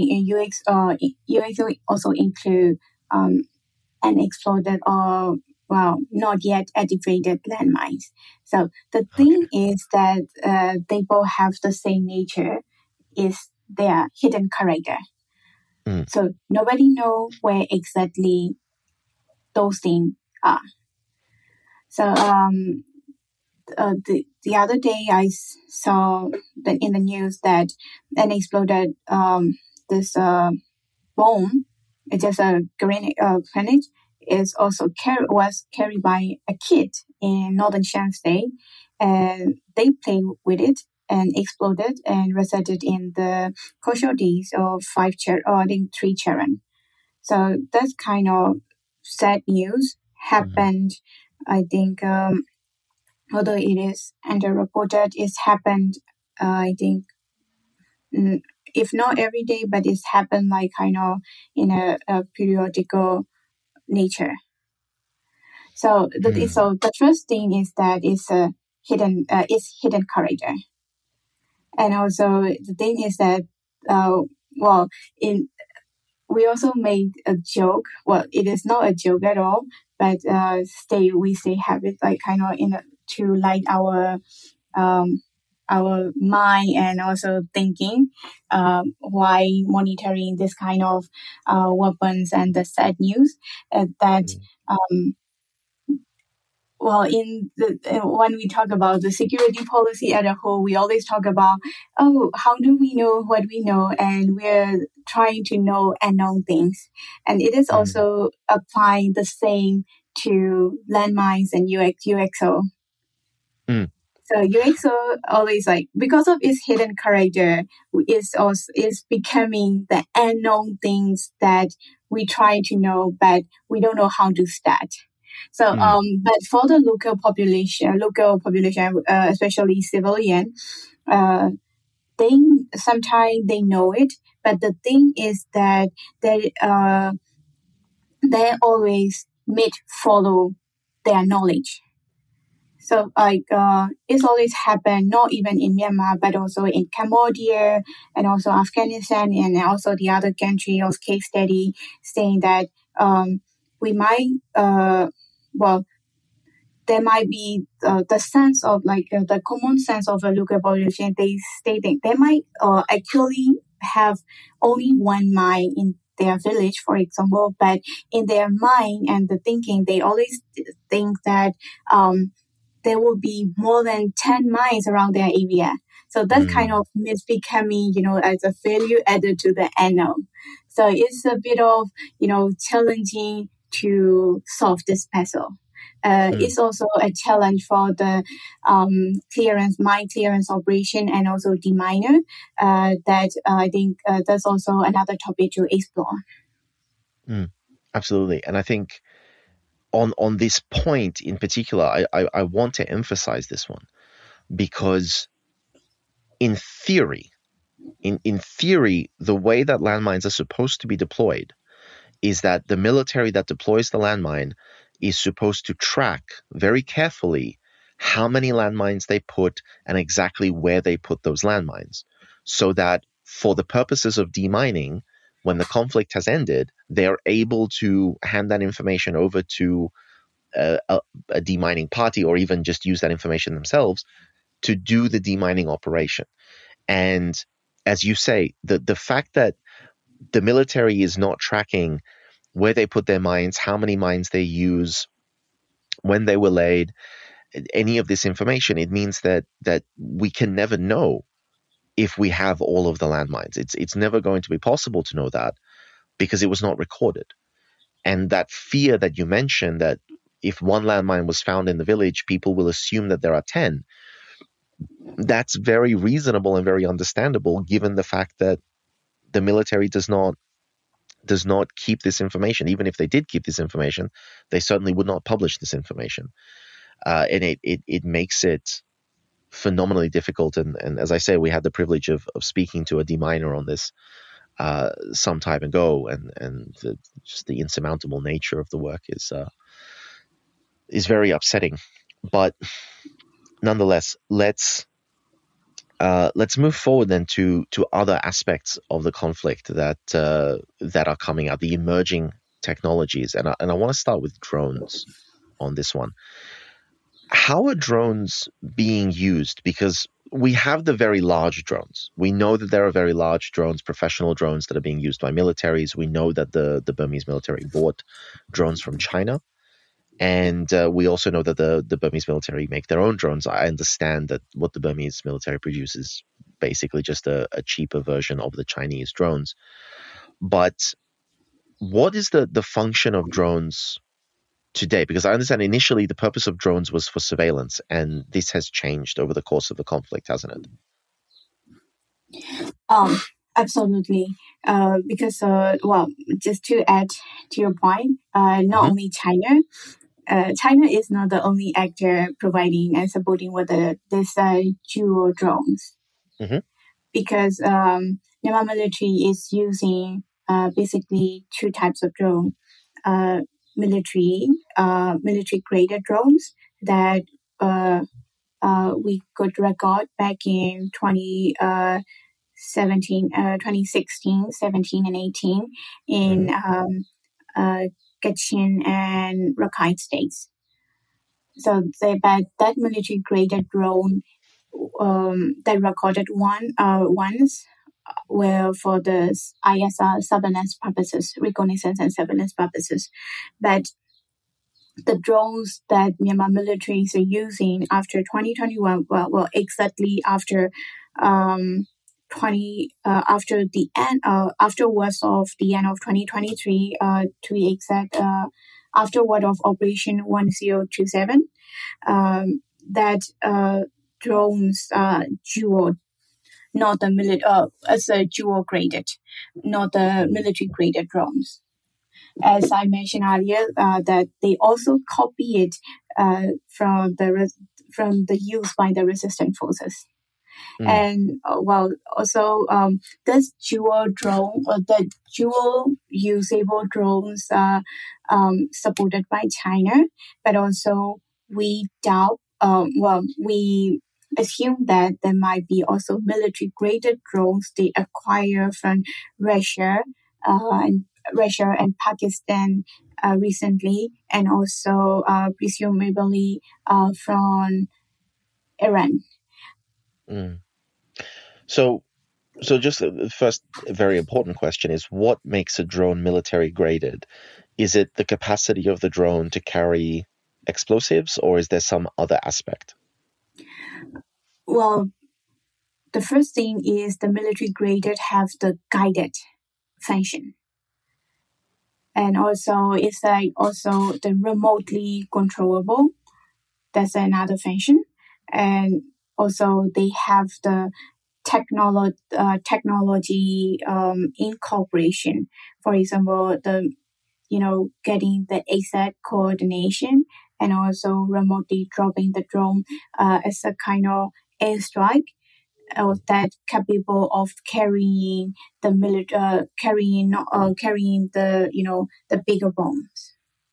Speaker 3: UXO also include unexploded or not yet activated landmines. So the thing is that they both have the same nature, is their hidden character. So nobody know where exactly those things are. So the other day I saw that in the news that an exploded this bomb, it's just a grenade, is also was carried by a kid in northern Shan State, and they played with it and exploded and resulted in the casualties of 3 children. So that's kind of sad news happened. I think although it is underreported, it's happened. I think if not every day, but it's happened like kind of in a periodical nature. So the first thing is that it's a hidden character, and also the thing is that we also made a joke. Well, it is not a joke at all, but we have it like kind of to light our mind and also thinking why monitoring this kind of weapons and the sad news that when we talk about the security policy as a whole, we always talk about, how do we know what we know? And we're trying to know unknown things. And it is also applying the same to landmines and UXO. So UXO always because of its hidden character, is becoming the unknown things that we try to know, but we don't know how to start. So, but for the local population, especially civilian, sometimes they know it, but the thing is that they always follow their knowledge. So it's always happened, not even in Myanmar, but also in Cambodia and also Afghanistan and also the other country of case study, saying that we might, there might be the sense of the common sense of a local population. They think they might actually have only one mind in their village, for example, but in their mind and the thinking, they always think that there will be more than 10 mines around their area. So that kind of myth becoming, as a failure added to the NO. So it's a bit of, challenging to solve this puzzle. It's also a challenge for the mine clearance operation and also deminer. That I think that's also another topic to explore.
Speaker 2: Absolutely, and I think on this point in particular, I want to emphasize this one because in theory, the way that landmines are supposed to be deployed is that the military that deploys the landmine is supposed to track very carefully how many landmines they put and exactly where they put those landmines, so that for the purposes of demining, when the conflict has ended, they are able to hand that information over to a demining party, or even just use that information themselves to do the demining operation. And as you say, the fact that the military is not tracking where they put their mines, how many mines they use, when they were laid, any of this information, it means that we can never know if we have all of the landmines. It's never going to be possible to know that because it was not recorded. And that fear that you mentioned, that if one landmine was found in the village, people will assume that there are 10. That's very reasonable and very understandable, given the fact that the military does not keep this information. Even if they did keep this information, they certainly would not publish this information. And it makes it phenomenally difficult. And as I say, we had the privilege of speaking to a deminer on this some time ago, and just the insurmountable nature of the work is very upsetting. But nonetheless, let's move forward then to other aspects of the conflict that are coming out, the emerging technologies, and I want to start with drones on this one. How are drones being used? Because we have the very large drones. We know that there are very large drones, professional drones that are being used by militaries. We know that the Burmese military bought drones from China. And we also know that the Burmese military make their own drones. I understand that what the Burmese military produces is basically just a cheaper version of the Chinese drones. But what is the function of drones today? Because I understand initially the purpose of drones was for surveillance, and this has changed over the course of the conflict, hasn't
Speaker 3: it? Absolutely. Because, just to add to your point, not only China. China is not the only actor providing and supporting with this dual drones, because Myanmar military is using basically two types of drone: military graded drones that we could record back in 2016, 17, and 18 in Kachin and Rakhine states. So that military graded drone that recorded ones were for the ISR surveillance purposes, reconnaissance and surveillance purposes. But the drones that Myanmar militaries are using after 2021, exactly after afterwards of the end of 2023, to be exact, afterward of Operation 1027, that drones are dual, not the as a dual graded, not the military graded drones. As I mentioned earlier, that they also copy it from the use by the resistance forces. And also this dual drone or the dual usable drones are supported by China, but also we doubt. We assume that there might be also military graded drones they acquire from Russia, and Pakistan recently, and also presumably from Iran.
Speaker 2: So just the first very important question is, what makes a drone military graded? Is it the capacity of the drone to carry explosives, or is there some other aspect?
Speaker 3: Well, the first thing is the military graded have the guided function. And also it's like also the remotely controllable. That's another function. And also they have the technology incorporation. For example, getting the exact coordination and also remotely dropping the drone as a kind of airstrike that capable of carrying the carrying the bigger bombs.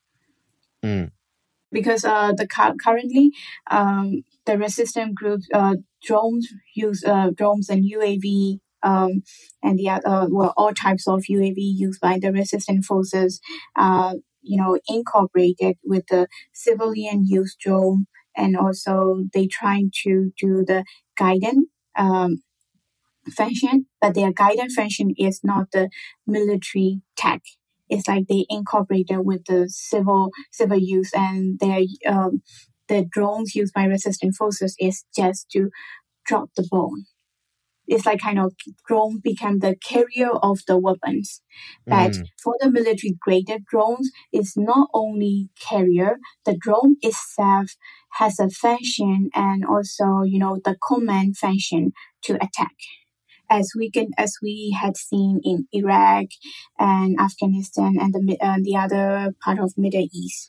Speaker 3: Because currently the resistance groups drones use drones and UAV and the other all types of UAV used by the resistance forces incorporated with the civilian use drone, and also they trying to do the guidance function, but their guidance function is not the military tech. It's like they incorporated with the civil use, and their the drones used by resistance forces is just to drop the bomb. It's like kind of drone become the carrier of the weapons. But for the military graded drones, it's not only carrier. The drone itself has a function and also the command function to attack. As we had seen in Iraq and Afghanistan and the other part of Middle East.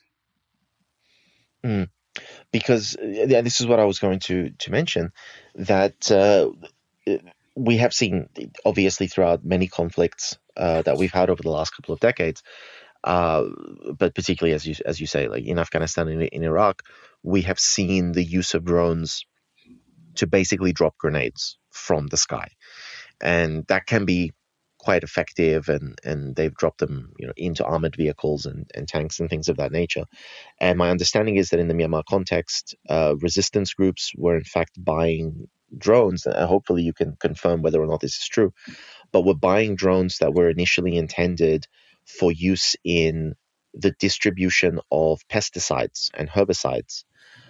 Speaker 2: Because this is what I was going to mention, that we have seen obviously throughout many conflicts that we've had over the last couple of decades, but particularly as you say, like in Afghanistan and in Iraq, we have seen the use of drones to basically drop grenades from the sky. And that can be quite effective, and they've dropped them into armored vehicles and tanks and things of that nature. And my understanding is that in the Myanmar context, resistance groups were in fact buying drones, and hopefully you can confirm whether or not this is true, but were buying drones that were initially intended for use in the distribution of pesticides and herbicides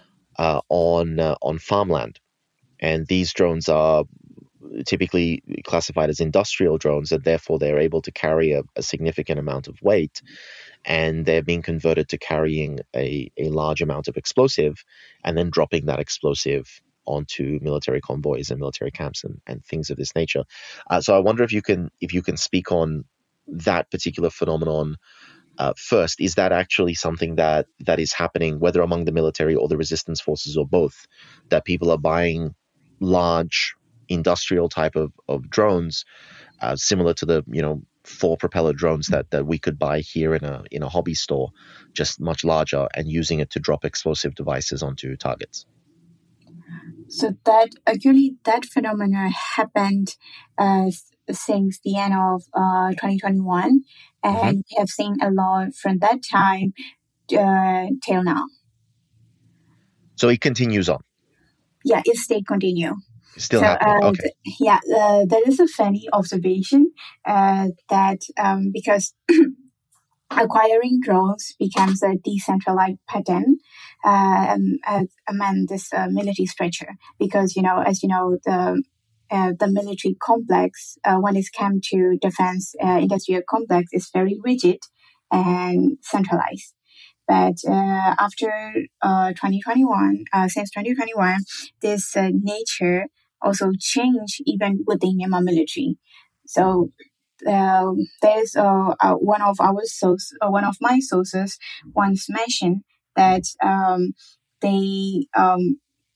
Speaker 2: on farmland. And these drones are typically classified as industrial drones, and therefore they're able to carry a significant amount of weight, and they're being converted to carrying a large amount of explosive and then dropping that explosive onto military convoys and military camps and things of this nature. So I wonder if you can speak on that particular phenomenon first. Is that actually something that is happening, whether among the military or the resistance forces or both, that people are buying large industrial type of drones, similar to the 4 propeller drones that we could buy here in a hobby store, just much larger, and using it to drop explosive devices onto targets?
Speaker 3: So that phenomena happened since the end of 2021, and we have seen a lot from that time till now.
Speaker 2: So it continues on.
Speaker 3: Yeah, it still continue.
Speaker 2: Still happening. Okay.
Speaker 3: There is a funny observation that because acquiring drones becomes a decentralized pattern among this military structure, because as you know, the military complex, when it comes to defense industrial complex, is very rigid and centralized. But after 2021, since 2021, this nature also changed even within Myanmar military. So there's one of my sources once mentioned that they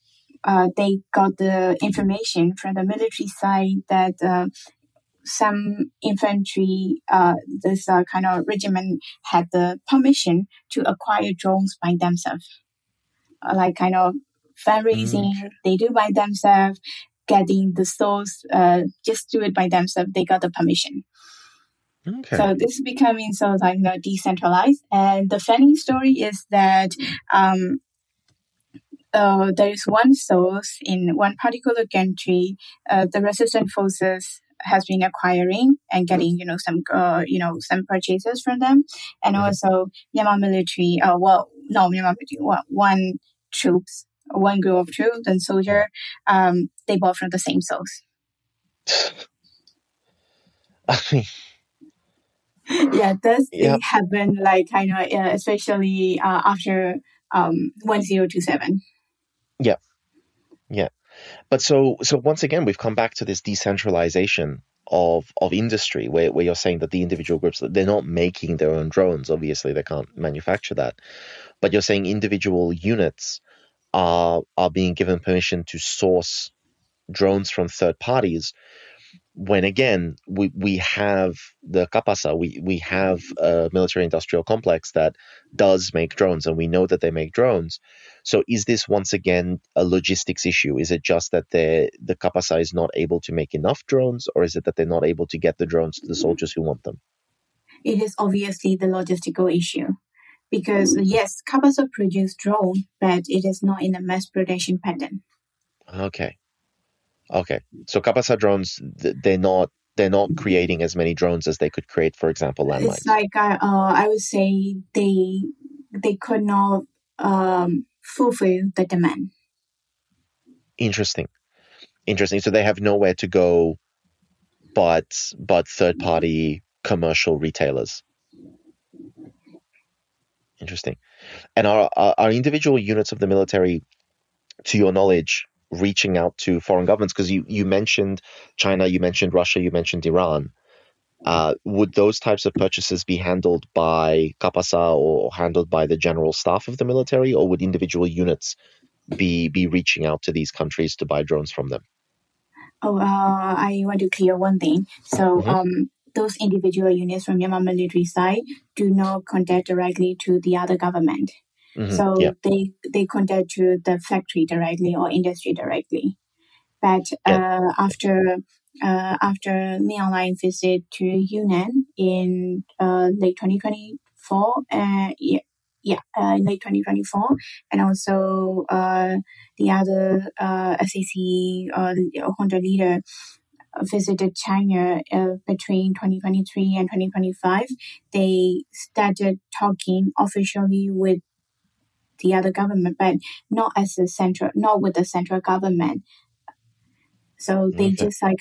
Speaker 3: they got the information from the military side that some infantry, this kind of regiment had the permission to acquire drones by themselves, like kind of fundraising. They do by themselves, getting the source, just do it by themselves. They got the permission.
Speaker 2: Okay.
Speaker 3: So this is becoming so like decentralized. And the funny story is that there is one source in one particular country, the resistance forces has been acquiring and getting some purchases from them, and also Myanmar military. Myanmar military. One group of troops and soldier, they bought from the same source. Yeah, does it happen like especially after 1027?
Speaker 2: Yeah. But so once again, we've come back to this decentralization of industry where you're saying that the individual groups, they're not making their own drones. Obviously, they can't manufacture that. But you're saying individual units are being given permission to source drones from third parties, when again we have the Kapasa, we have a military industrial complex that does make drones, and we know that they make drones. So is this once again a logistics issue? Is it just that the Kapasa is not able to make enough drones, or is it that they're not able to get the drones to the soldiers who want them?
Speaker 3: It is obviously the logistical issue. Because yes, Kapasa produce drone, but it is not in a mass production pattern.
Speaker 2: Okay. So Kapasa drones, they're not creating as many drones as they could create, for example, landmines.
Speaker 3: It's like I would say they could not fulfill the demand.
Speaker 2: Interesting. So they have nowhere to go but third-party commercial retailers. Interesting. And are individual units of the military, to your knowledge, reaching out to foreign governments? Because you mentioned China, you mentioned Russia, you mentioned Iran. Would those types of purchases be handled by Kapasa or handled by the general staff of the military, or would individual units be reaching out to these countries to buy drones from them?
Speaker 3: I want to clear one thing. So those individual units from Myanmar military side do not contact directly to the other government. So they contact to the factory directly or industry directly. But after Min Aung Hlaing visit to Yunnan in late 2024, late 2024, and also the other SAC Honda leader visited China between 2023 and 2025. They started talking officially with the other government, but not with the central government. So they just like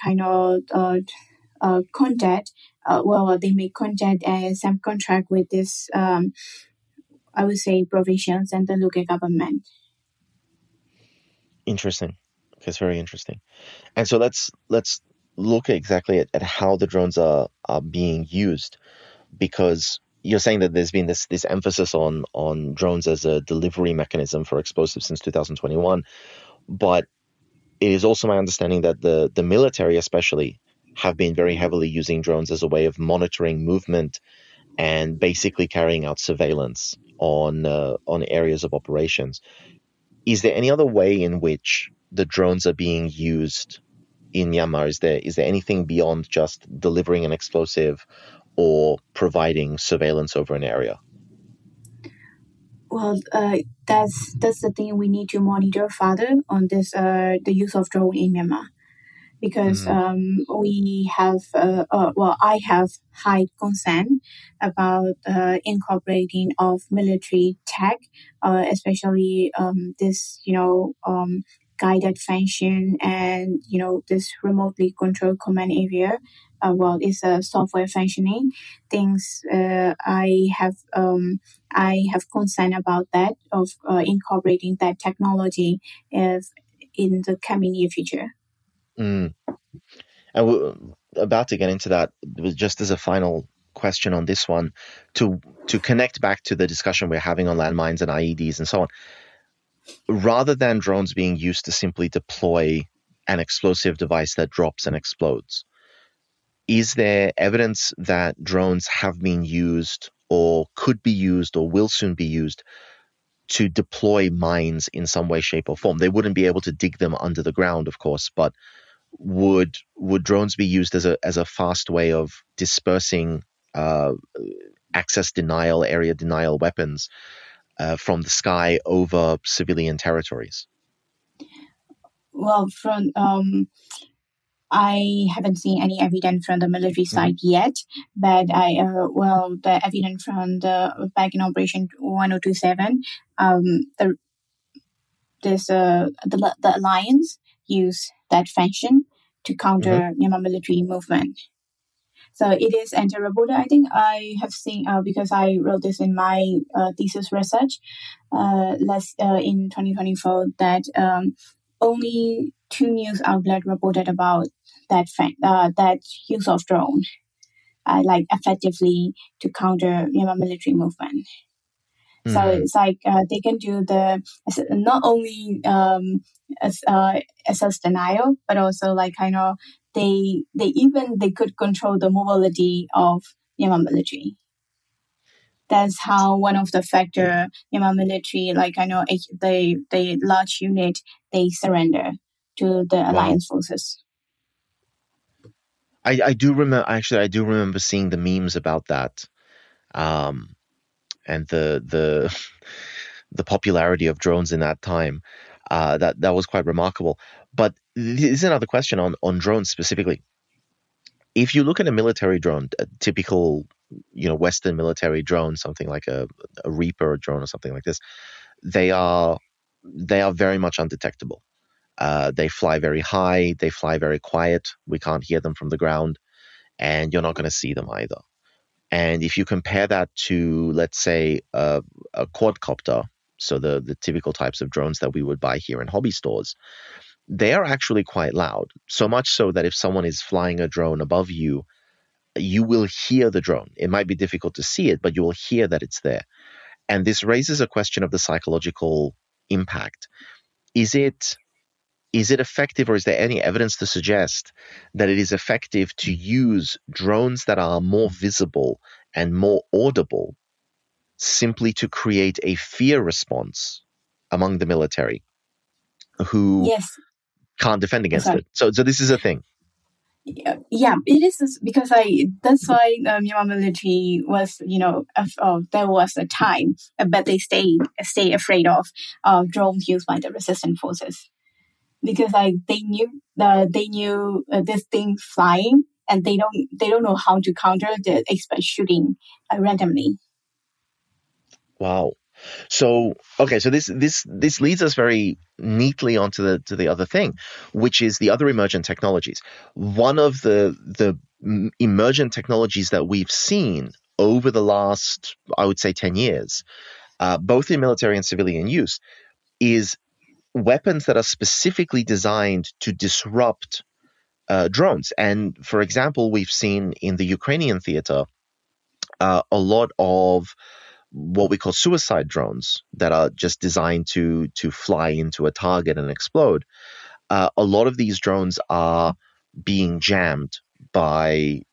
Speaker 3: contact. They make contact and some contract with this. I would say provincials and the local government.
Speaker 2: Interesting. It's very interesting. And so let's look exactly at how the drones are being used, because you're saying that there's been this emphasis on drones as a delivery mechanism for explosives since 2021, but it is also my understanding that the military especially have been very heavily using drones as a way of monitoring movement and basically carrying out surveillance on areas of operations. Is there any other way in which the drones are being used in Myanmar? Is there anything beyond just delivering an explosive or providing surveillance over an area?
Speaker 3: Well, that's the thing we need to monitor further on this the use of drone in Myanmar, because we have I have high concern about incorporating of military tech, especially this guided function and this remotely controlled command area. It's a software functioning things. I have concern about that of incorporating that technology in the coming near future.
Speaker 2: And we're about to get into that. Just as a final question on this one, to connect back to the discussion we're having on landmines and IEDs and so on. rather than drones being used to simply deploy an explosive device that drops and explodes, is there evidence that drones have been used or could be used or will soon be used to deploy mines in some way, shape, or form? They wouldn't be able to dig them under the ground, of course, but would drones be used as a fast way of dispersing access denial, area denial weapons from the sky over civilian territories?
Speaker 3: Well, I haven't seen any evidence from the military side yet, but the evidence from the back in Operation 1027, the alliance used that function to counter Myanmar military movement. So it is anti-roboter. I think I have seen because I wrote this in my thesis research in 2024 that only 2 news outlets reported about that use of drone, like effectively to counter Myanmar military movement. So it's like they can do not only assess denial, but also like kind of they could control the mobility of Myanmar military. That's how one of the factor Myanmar military, like I know the large unit, they surrender to the alliance forces.
Speaker 2: I do remember seeing the memes about that, and the popularity of drones in that time. That was quite remarkable. But this is another question on drones specifically. If you look at a military drone, a typical Western military drone, something like a Reaper drone or something like this, they are very much undetectable. They fly very high, they fly very quiet. We can't hear them from the ground, and you're not going to see them either. And if you compare that to, let's say, a quadcopter, so the typical types of drones that we would buy here in hobby stores, they are actually quite loud. So much so that if someone is flying a drone above you, you will hear the drone. It might be difficult to see it, but you will hear that it's there. And this raises a question of the psychological impact. Is it effective, or is there any evidence to suggest that it is effective to use drones that are more visible and more audible simply to create a fear response among the military who can't defend against it? So this is a thing.
Speaker 3: Yeah, it is because that's why Myanmar military was, there was a time, but they stay afraid of drones used by the resistance forces. Because they knew this thing flying, and they don't know how to counter the expert shooting randomly.
Speaker 2: Wow. So okay, so this leads us very neatly onto the other thing, which is the other emergent technologies. One of the emergent technologies that we've seen over the last, I would say, 10 years, both in military and civilian use, is weapons that are specifically designed to disrupt drones. And for example, we've seen in the Ukrainian theater a lot of what we call suicide drones that are just designed to fly into a target and explode. A lot of these drones are being jammed by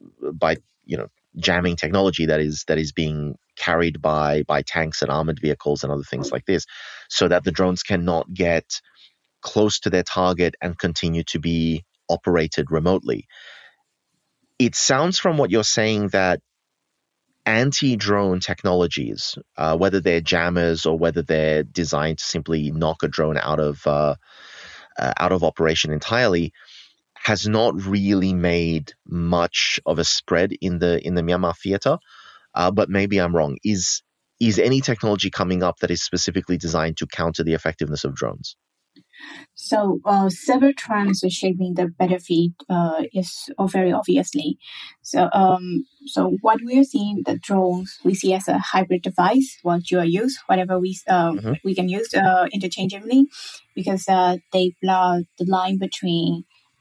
Speaker 2: jamming technology that is being carried by tanks and armored vehicles and other things like this, so that the drones cannot get close to their target and continue to be operated remotely. It sounds from what you're saying that anti-drone technologies, whether they're jammers or whether they're designed to simply knock a drone out of operation entirely, has not really made much of a spread in the Myanmar theater. But maybe I'm wrong. Is any technology coming up that is specifically designed to counter the effectiveness of drones?
Speaker 3: So several trends are shaping the battlefield is very obviously. So what we are seeing, the drones we see as a hybrid device, dual use, whatever we can use interchangeably, because they blur the line between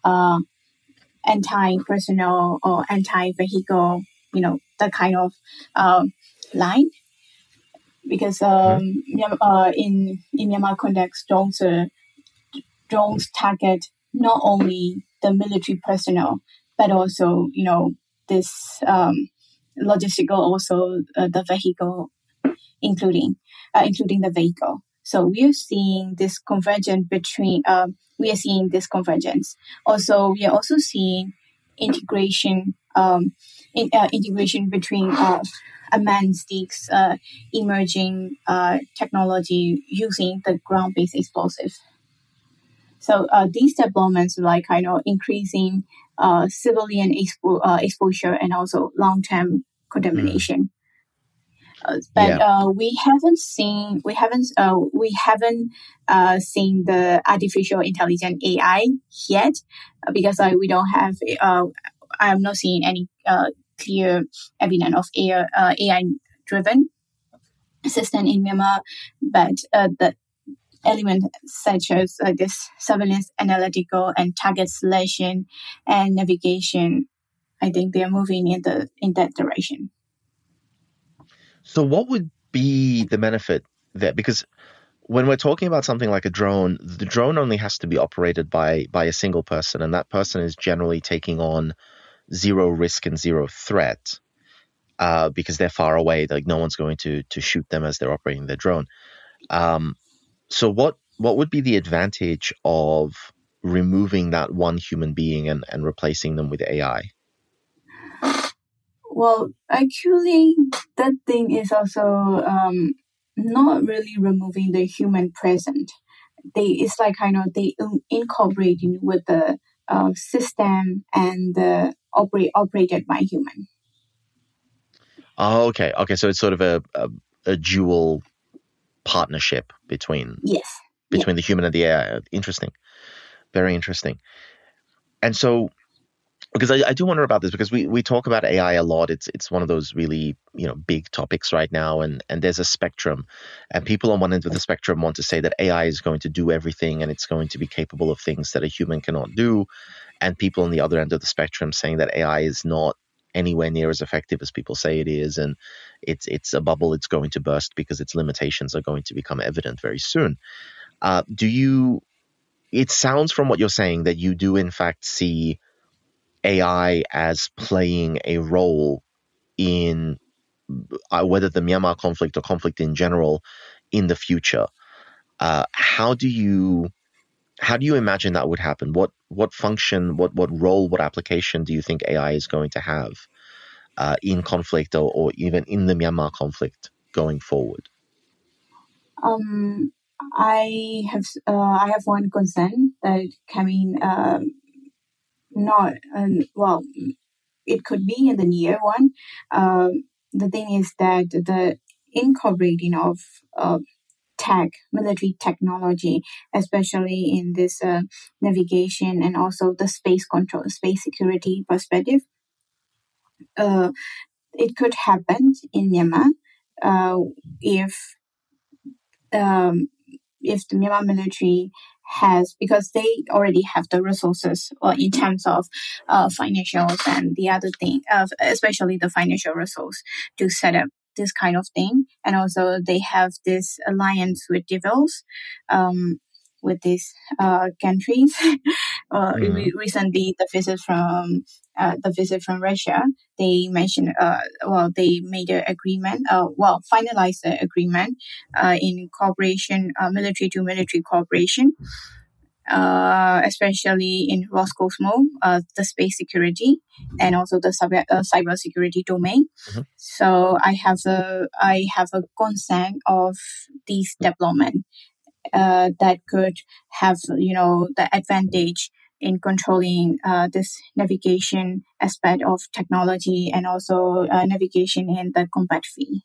Speaker 3: anti-personnel or anti-vehicle, the kind of line. because in Myanmar context, drones target not only the military personnel, but also this logistical, also the vehicle, including the vehicle. So we are seeing this convergence between. We are seeing this convergence. Also, we are also seeing integration. Integration between amongst these emerging technology using the ground-based explosive. So these developments like increasing civilian exposure and also long-term contamination. But we haven't seen the artificial intelligence AI yet, because we don't have. I'm not seeing any clear evidence of AI driven system in Myanmar, but the elements such as this surveillance, analytical, and target selection and navigation, I think they are moving in that direction.
Speaker 2: So what would be the benefit there? Because when we're talking about something like a drone, the drone only has to be operated by a single person, and that person is generally taking on zero risk and zero threat because they're far away. Like no one's going to shoot them as they're operating their drone. So what would be the advantage of removing that one human being and replacing them with AI?
Speaker 3: Well, actually, that thing is also not really removing the human present. It's like they incorporating with the system and operated by human.
Speaker 2: Oh, okay. So it's sort of a dual partnership between the human and the AI. Interesting, very interesting. And so, because I do wonder about this, because we talk about AI a lot. It's one of those really big topics right now, and there's a spectrum, and people on one end of the spectrum want to say that AI is going to do everything and it's going to be capable of things that a human cannot do, and people on the other end of the spectrum saying that AI is not anywhere near as effective as people say it is, and it's a bubble it's going to burst because its limitations are going to become evident very soon. It sounds from what you're saying that you do in fact see AI as playing a role in whether the Myanmar conflict or conflict in general in the future. How do you imagine that would happen? What function, what role, what application do you think AI is going to have in conflict or even in the Myanmar conflict going forward?
Speaker 3: I have one concern that coming not well, it could be in the near one. The thing is that the incorporating of military technology, especially in this navigation and also the space control, space security perspective, it could happen in Myanmar if the Myanmar military has, because they already have the resources in terms of financials and the other thing, especially the financial resource to set up this kind of thing. And also they have this alliance with devils, with these countries. Recently, the visit from Russia, they mentioned, they made an agreement, finalized the agreement in cooperation, military to military cooperation, especially in Roscosmos, the space security, and also the cyber security domain.
Speaker 2: Mm-hmm.
Speaker 3: So I have a concern of these development that could have the advantage in controlling this navigation aspect of technology and also navigation in the combat field.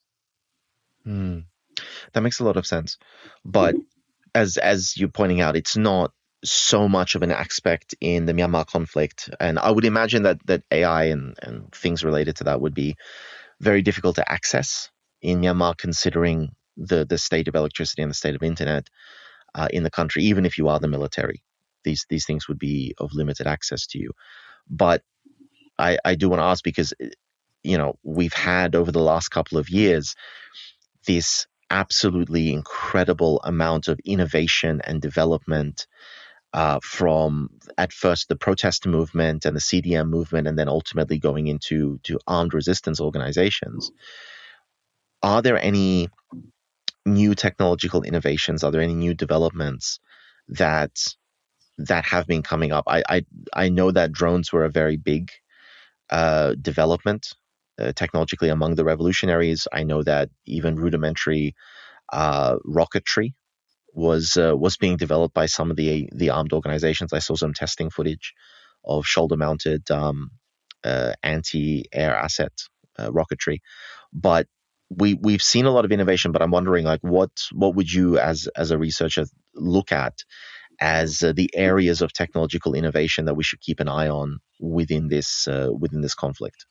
Speaker 2: That makes a lot of sense. But as you're pointing out, it's not so much of an aspect in the Myanmar conflict. And I would imagine that AI and things related to that would be very difficult to access in Myanmar, considering the state of electricity and the state of internet in the country. Even if you are the military, these things would be of limited access to you. But I do want to ask, because we've had over the last couple of years this absolutely incredible amount of innovation and development from at first the protest movement and the CDM movement, and then ultimately going into armed resistance organizations. Are there any new technological innovations? Are there any new developments that have been coming up? I know that drones were a very big development technologically among the revolutionaries. I know that even rudimentary rocketry was being developed by some of the armed organizations. I saw some testing footage of shoulder-mounted anti-air asset rocketry, but we've seen a lot of innovation. But I'm wondering, like, what would you, as a researcher, look at as the areas of technological innovation that we should keep an eye on within this conflict?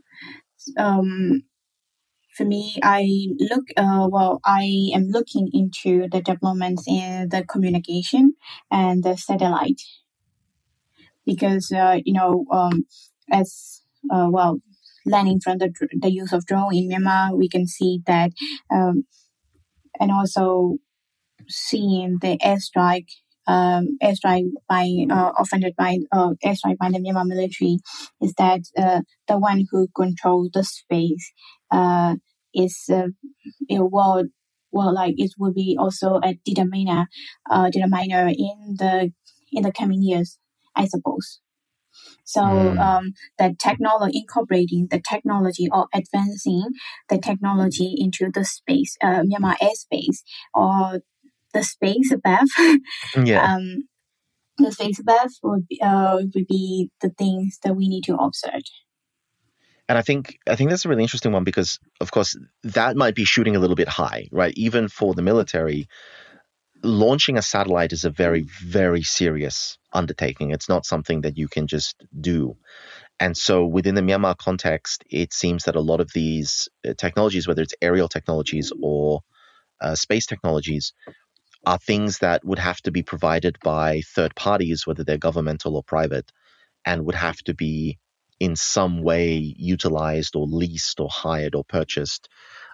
Speaker 3: For me, I am looking into the developments in the communication and the satellite, because as learning from the use of drone in Myanmar, we can see that, and also seeing the airstrike by the Myanmar military, is that the one who controls the space is it will be also a determiner in the coming years, I suppose. So the technology, incorporating the technology or advancing the technology into the space, Myanmar airspace, or the space above.
Speaker 2: Yeah.
Speaker 3: The space above would be the things that we need to observe.
Speaker 2: And I think that's a really interesting one, because, of course, that might be shooting a little bit high, right? Even for the military, launching a satellite is a very, very serious undertaking. It's not something that you can just do. And so within the Myanmar context, it seems that a lot of these technologies, whether it's aerial technologies or space technologies, are things that would have to be provided by third parties, whether they're governmental or private, and would have to be in some way utilized or leased or hired or purchased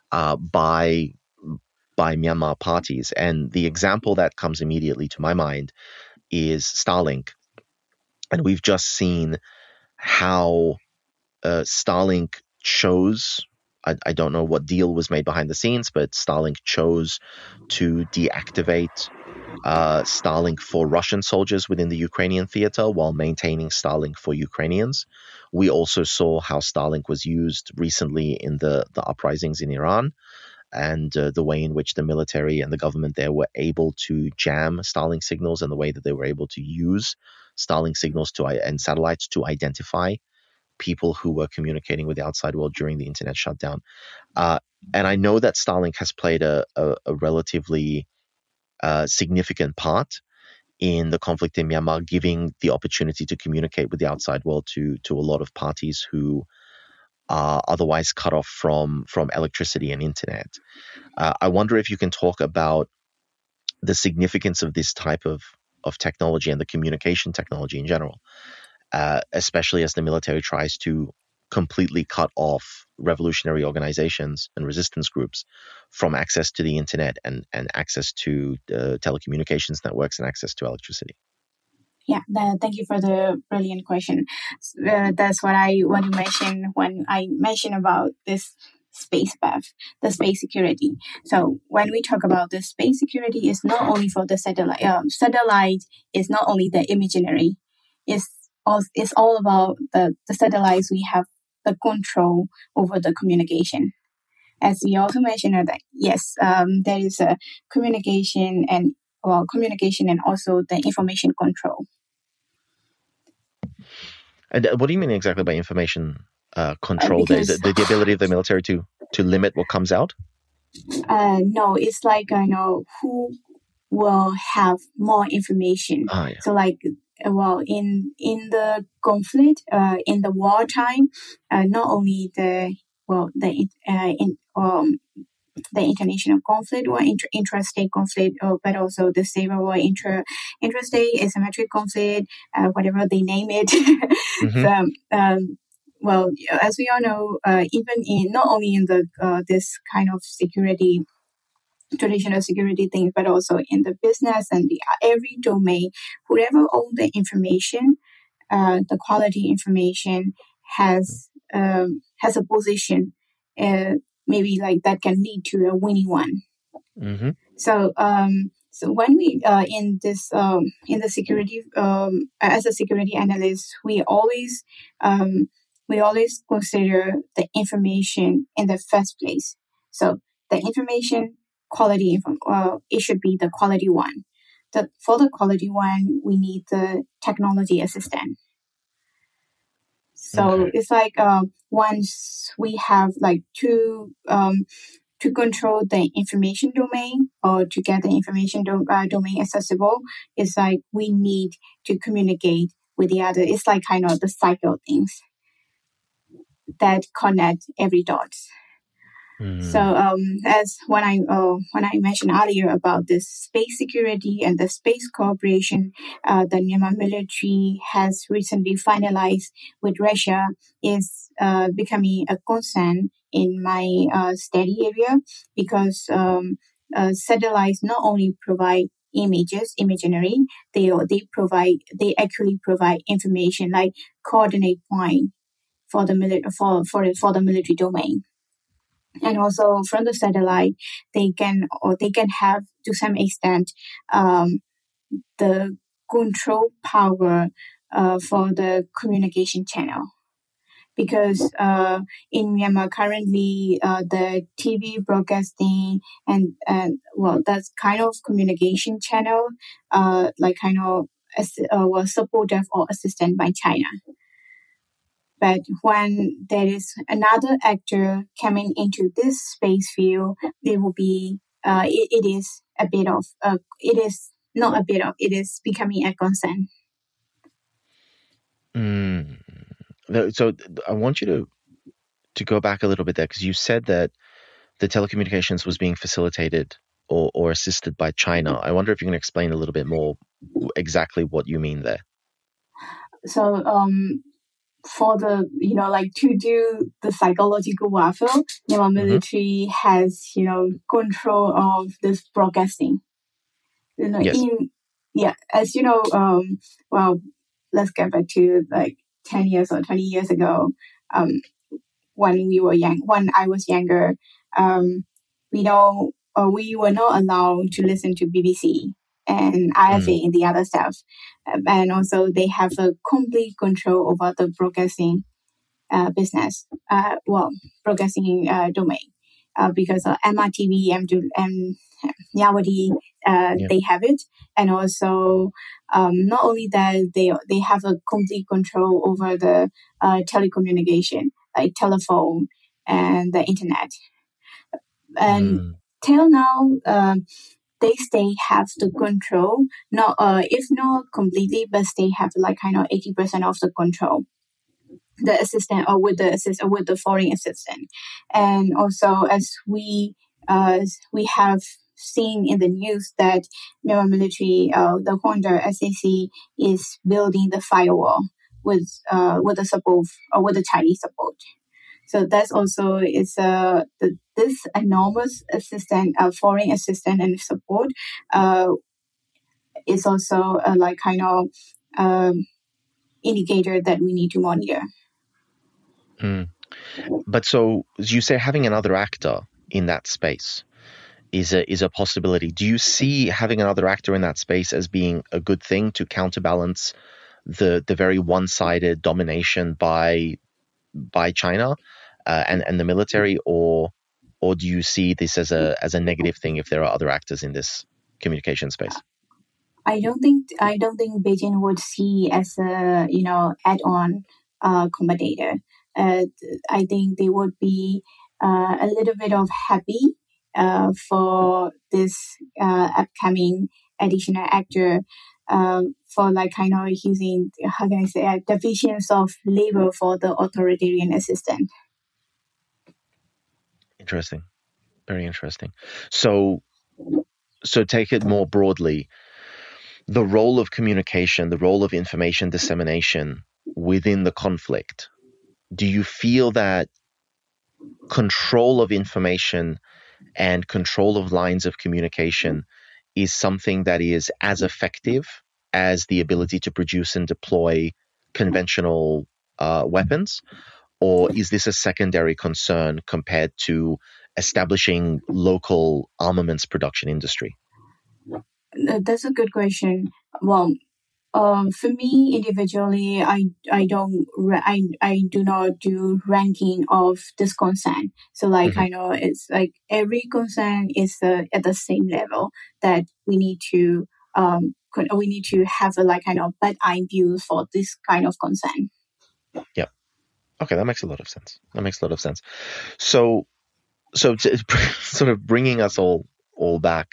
Speaker 2: by Myanmar parties. And the example that comes immediately to my mind is Starlink. And we've just seen how Starlink chose, I don't know what deal was made behind the scenes, but Starlink chose to deactivate Starlink for Russian soldiers within the Ukrainian theater while maintaining Starlink for Ukrainians. We also saw how Starlink was used recently in the uprisings in Iran, and the way in which the military and the government there were able to jam Starlink signals, and the way that they were able to use Starlink signals and satellites to identify people who were communicating with the outside world during the internet shutdown. And I know that Starlink has played a relatively significant part in the conflict in Myanmar, giving the opportunity to communicate with the outside world to a lot of parties who are otherwise cut off from electricity and internet. I wonder if you can talk about the significance of this type of technology and the communication technology in general, especially as the military tries to completely cut off revolutionary organizations and resistance groups from access to the internet and access to telecommunications networks and access to electricity.
Speaker 3: Yeah, thank you for the brilliant question. That's what I want to mention when I mention about this space path, the space security. So when we talk about the space security, it's not only for the satellite. Satellite is not only the imaginary. It's all about the satellites. We have the control over the communication. As we also mentioned that yes, there is a communication and also the information control.
Speaker 2: And what do you mean exactly by information control? Is it the ability of the military to limit what comes out?
Speaker 3: No, it's like who will have more information.
Speaker 2: Yeah.
Speaker 3: So like in the conflict, in the wartime, not only the international conflict or intrastate conflict, but also the civil war, intrastate asymmetric conflict, whatever they name it.
Speaker 2: Mm-hmm.
Speaker 3: Well, as we all know, even in not only in the this kind of security traditional security things, but also in the business and every domain. Whoever owns the information, the quality information has a position, maybe like that can lead to a winning one.
Speaker 2: Mm-hmm.
Speaker 3: So when we in the security as a security analyst, we always consider the information in the first place. So the information quality, it should be the quality one. For the quality one, we need the technology assistant. So
Speaker 2: Okay.
Speaker 3: it's like once we have like to control the information domain or to get the information domain accessible, it's like we need to communicate with the other. It's like kind of the cycle things that connect every dot. So as when I mentioned earlier about this space security and the space cooperation, the Myanmar military has recently finalized with Russia is becoming a concern in my study area, because satellites not only provide imagery, they actually provide information like coordinate point for the military domain. And also from the satellite, they can have to some extent the control power for the communication channel. Because in Myanmar currently, the TV broadcasting and that's kind of communication channel, like kind of was supported or assisted by China. But when there is another actor coming into this space field, there will be it is a bit of it is not a bit of it is becoming a concern.
Speaker 2: So I want you to go back a little bit there, because you said that the telecommunications was being facilitated or assisted by China. I wonder if you can explain a little bit more exactly what you mean there.
Speaker 3: So for the like to do the psychological warfare, Myanmar military has control of this broadcasting.
Speaker 2: Yes.
Speaker 3: As you know, well, let's get back to like 10 years or 20 years ago. When I was younger, we were not allowed to listen to BBC and IFA and the other stuff. And also they have a complete control over the broadcasting business, broadcasting domain. Because MRTV and Nyawadi, they have it. And also, not only that, they have a complete control over the telecommunication, like telephone and the internet. And till now, they still have the control. Not if not completely, but they have like kind of 80% of the control. The assistant or with the foreign assistant. And also, as we have seen in the news that Myanmar military, the Honda SAC is building the firewall with the support or with the Chinese support. So that's also is this enormous assistant, foreign assistant and support is also like kind of indicator that we need to monitor.
Speaker 2: But so you say having another actor in that space is a possibility. Do you see having another actor in that space as being a good thing to counterbalance the very one-sided domination by China and the military, or do you see this as a negative thing if there are other actors in this communication space?
Speaker 3: I don't think Beijing would see as a add-on competitor. I think they would be a little bit of happy for this upcoming additional actor for like kind of using, how can I say, divisions of labor for the authoritarian assistant.
Speaker 2: Interesting. Very interesting. So take it more broadly. The role of communication, the role of information dissemination within the conflict. Do you feel that control of information and control of lines of communication is something that is as effective as the ability to produce and deploy conventional weapons? Or is this a secondary concern compared to establishing local armaments production industry?
Speaker 3: That's a good question. Well, for me individually, I do not do ranking of this concern. So like I know it's like every concern is at the same level that we need to have a like kind of bad eye view for this kind of concern.
Speaker 2: Yeah. Okay, that makes a lot of sense. So sort of bringing us all back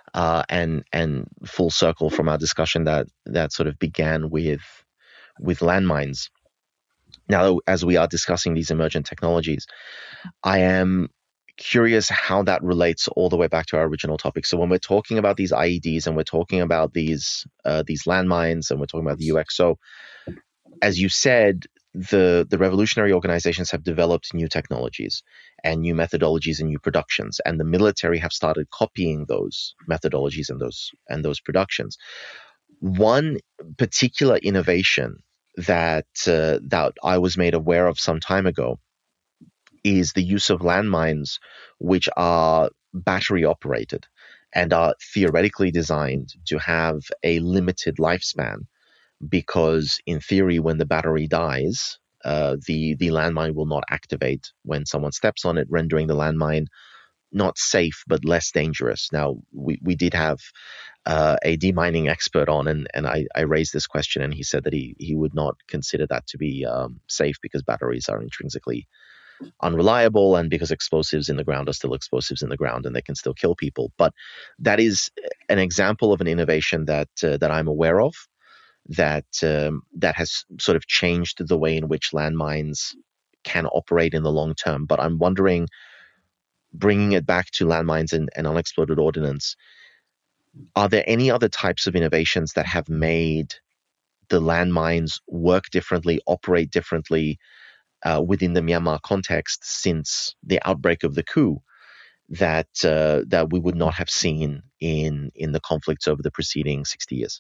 Speaker 2: and full circle from our discussion that sort of began with landmines. Now, as we are discussing these emergent technologies, I am curious how that relates all the way back to our original topic. So when we're talking about these IEDs and we're talking about these landmines and we're talking about the UXO, as you said, the revolutionary organizations have developed new technologies and new methodologies and new productions, and the military have started copying those methodologies and those productions. One particular innovation that I was made aware of some time ago is the use of landmines, which are battery operated and are theoretically designed to have a limited lifespan, because in theory, when the battery dies, the landmine will not activate when someone steps on it, rendering the landmine not safe but less dangerous. Now, we did have a demining expert on, and I raised this question, and he said that he would not consider that to be safe because batteries are intrinsically unreliable, and because explosives in the ground are still explosives in the ground and they can still kill people. But that is an example of an innovation that I'm aware of, that has sort of changed the way in which landmines can operate in the long term. But I'm wondering, bringing it back to landmines and unexploded ordnance, are there any other types of innovations that have made the landmines work differently, operate differently within the Myanmar context since the outbreak of the coup that we would not have seen in the conflicts over the preceding 60 years?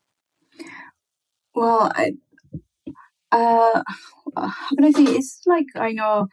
Speaker 3: Well, how can I say? It's like I know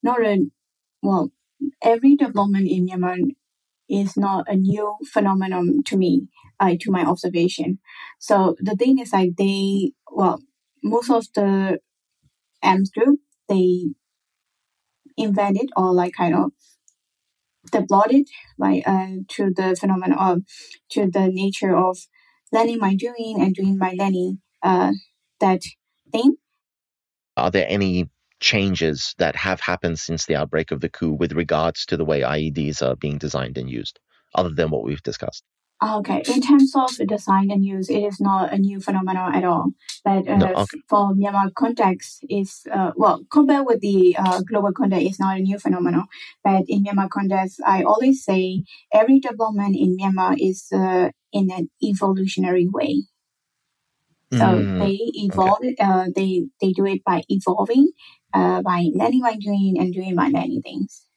Speaker 3: every development in Myanmar is not a new phenomenon to me, to my observation. So the thing is like most of the AMS group, they invented or like kind of deployed it like to the phenomenon to the nature of learning by doing and doing by learning, that thing.
Speaker 2: Are there any changes that have happened since the outbreak of the coup with regards to the way IEDs are being designed and used, other than what we've discussed?
Speaker 3: Okay, in terms of design and use, it is not a new phenomenon at all. But for Myanmar context, is compared with the global context, it's not a new phenomenon. But in Myanmar context, I always say every development in Myanmar is in an evolutionary way. So they evolve. Okay. They do it by evolving, by learning by doing, and doing by learning things.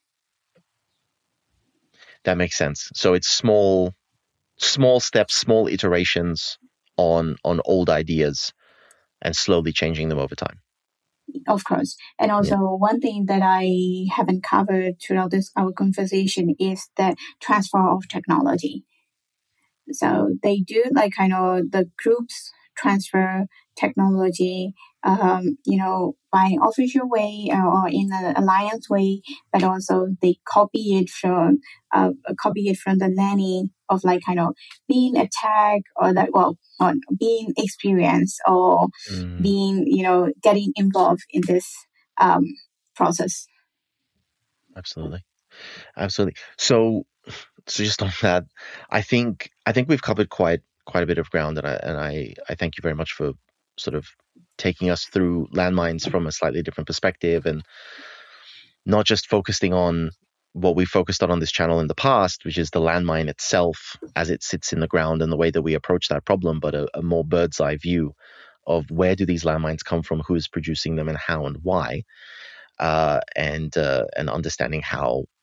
Speaker 2: That makes sense. So it's small steps, small iterations on old ideas, and slowly changing them over time.
Speaker 3: Of course. And also one thing that I haven't covered throughout our conversation is the transfer of technology. So they do like kind of the groups transfer technology, by official way or in an alliance way, but also they copy it from the learning of like kind of being attacked or being experienced or being getting involved in this process.
Speaker 2: Absolutely. So just on that, I think we've covered quite a bit of ground, and I thank you very much for sort of taking us through landmines from a slightly different perspective, and not just focusing on what we focused on this channel in the past, which is the landmine itself as it sits in the ground and the way that we approach that problem, but a more bird's eye view of where do these landmines come from, who is producing them, and how and why, and understanding how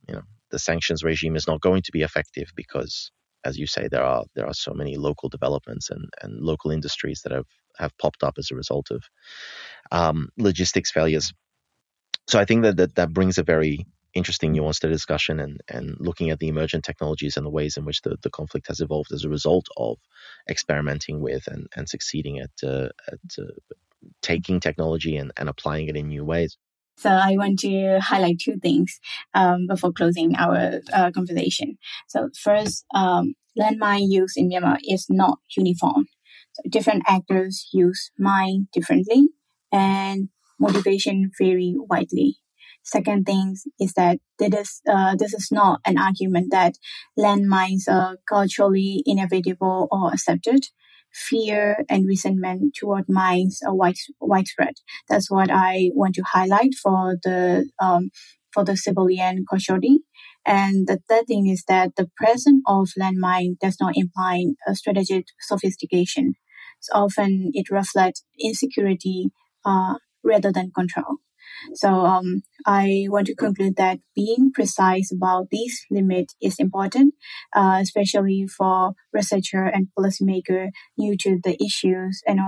Speaker 2: the sanctions regime is not going to be effective because, as you say, there are so many local developments and local industries that have popped up as a result of logistics failures. So I think that brings a very interesting nuance to the discussion, and looking at the emergent technologies and the ways in which the conflict has evolved as a result of experimenting with and succeeding at taking technology and applying it in new ways.
Speaker 3: So I want to highlight two things before closing our conversation. So first, landmine use in Myanmar is not uniform. So different actors use mine differently, and motivation vary widely. Second thing is that this is not an argument that landmines are culturally inevitable or accepted. Fear and resentment toward mines are widespread. That's what I want to highlight for the civilian casualty. And the third thing is that the presence of landmine does not imply a strategic sophistication. So often it reflects insecurity rather than control. So I want to conclude that being precise about these limits is important, especially for researcher and policymaker new to the issues, and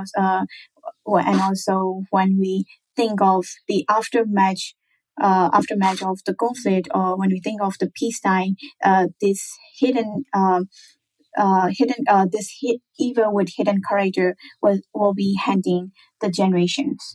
Speaker 3: also when we think of the aftermath of the conflict, or when we think of the peacetime, this evil with hidden character will be handing the generations.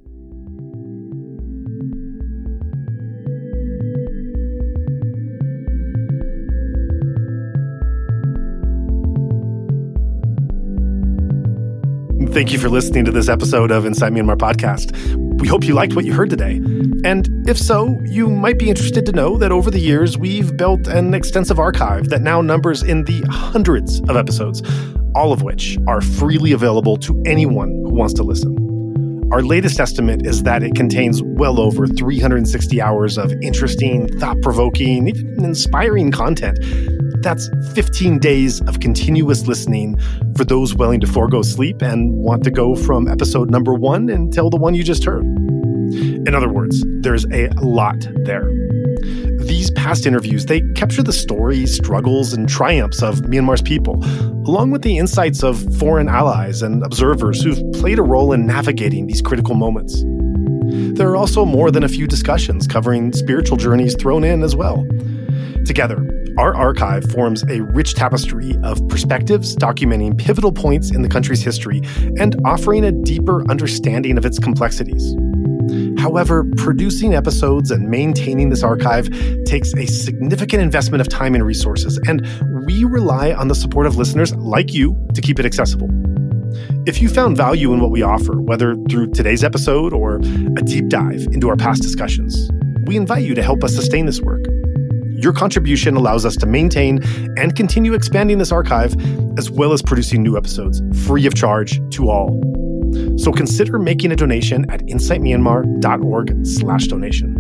Speaker 1: Thank you for listening to this episode of Inside Myanmar Podcast. We hope you liked what you heard today. And if so, you might be interested to know that over the years, we've built an extensive archive that now numbers in the hundreds of episodes, all of which are freely available to anyone who wants to listen. Our latest estimate is that it contains well over 360 hours of interesting, thought-provoking, even inspiring content. That's 15 days of continuous listening for those willing to forego sleep and want to go from episode number 1 until the one you just heard. In other words, there's a lot there. These past interviews, they capture the stories, struggles, and triumphs of Myanmar's people, along with the insights of foreign allies and observers who've played a role in navigating these critical moments. There are also more than a few discussions covering spiritual journeys thrown in as well. Together, our archive forms a rich tapestry of perspectives documenting pivotal points in the country's history and offering a deeper understanding of its complexities. However, producing episodes and maintaining this archive takes a significant investment of time and resources, and we rely on the support of listeners like you to keep it accessible. If you found value in what we offer, whether through today's episode or a deep dive into our past discussions, we invite you to help us sustain this work. Your contribution allows us to maintain and continue expanding this archive, as well as producing new episodes free of charge to all. So consider making a donation at insightmyanmar.org/donation.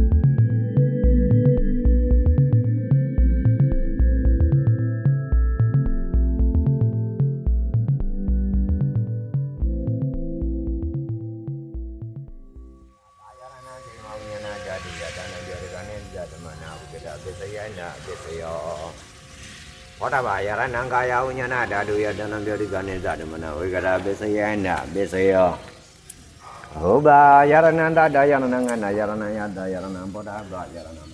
Speaker 4: Whatabaya Nangaya Unyana Daduya Danambia Ganizadamana, we got a Besayana, Besayo. Oba Yarananda Dayananga, Yaranaya, Dayanamboda, Yaranam.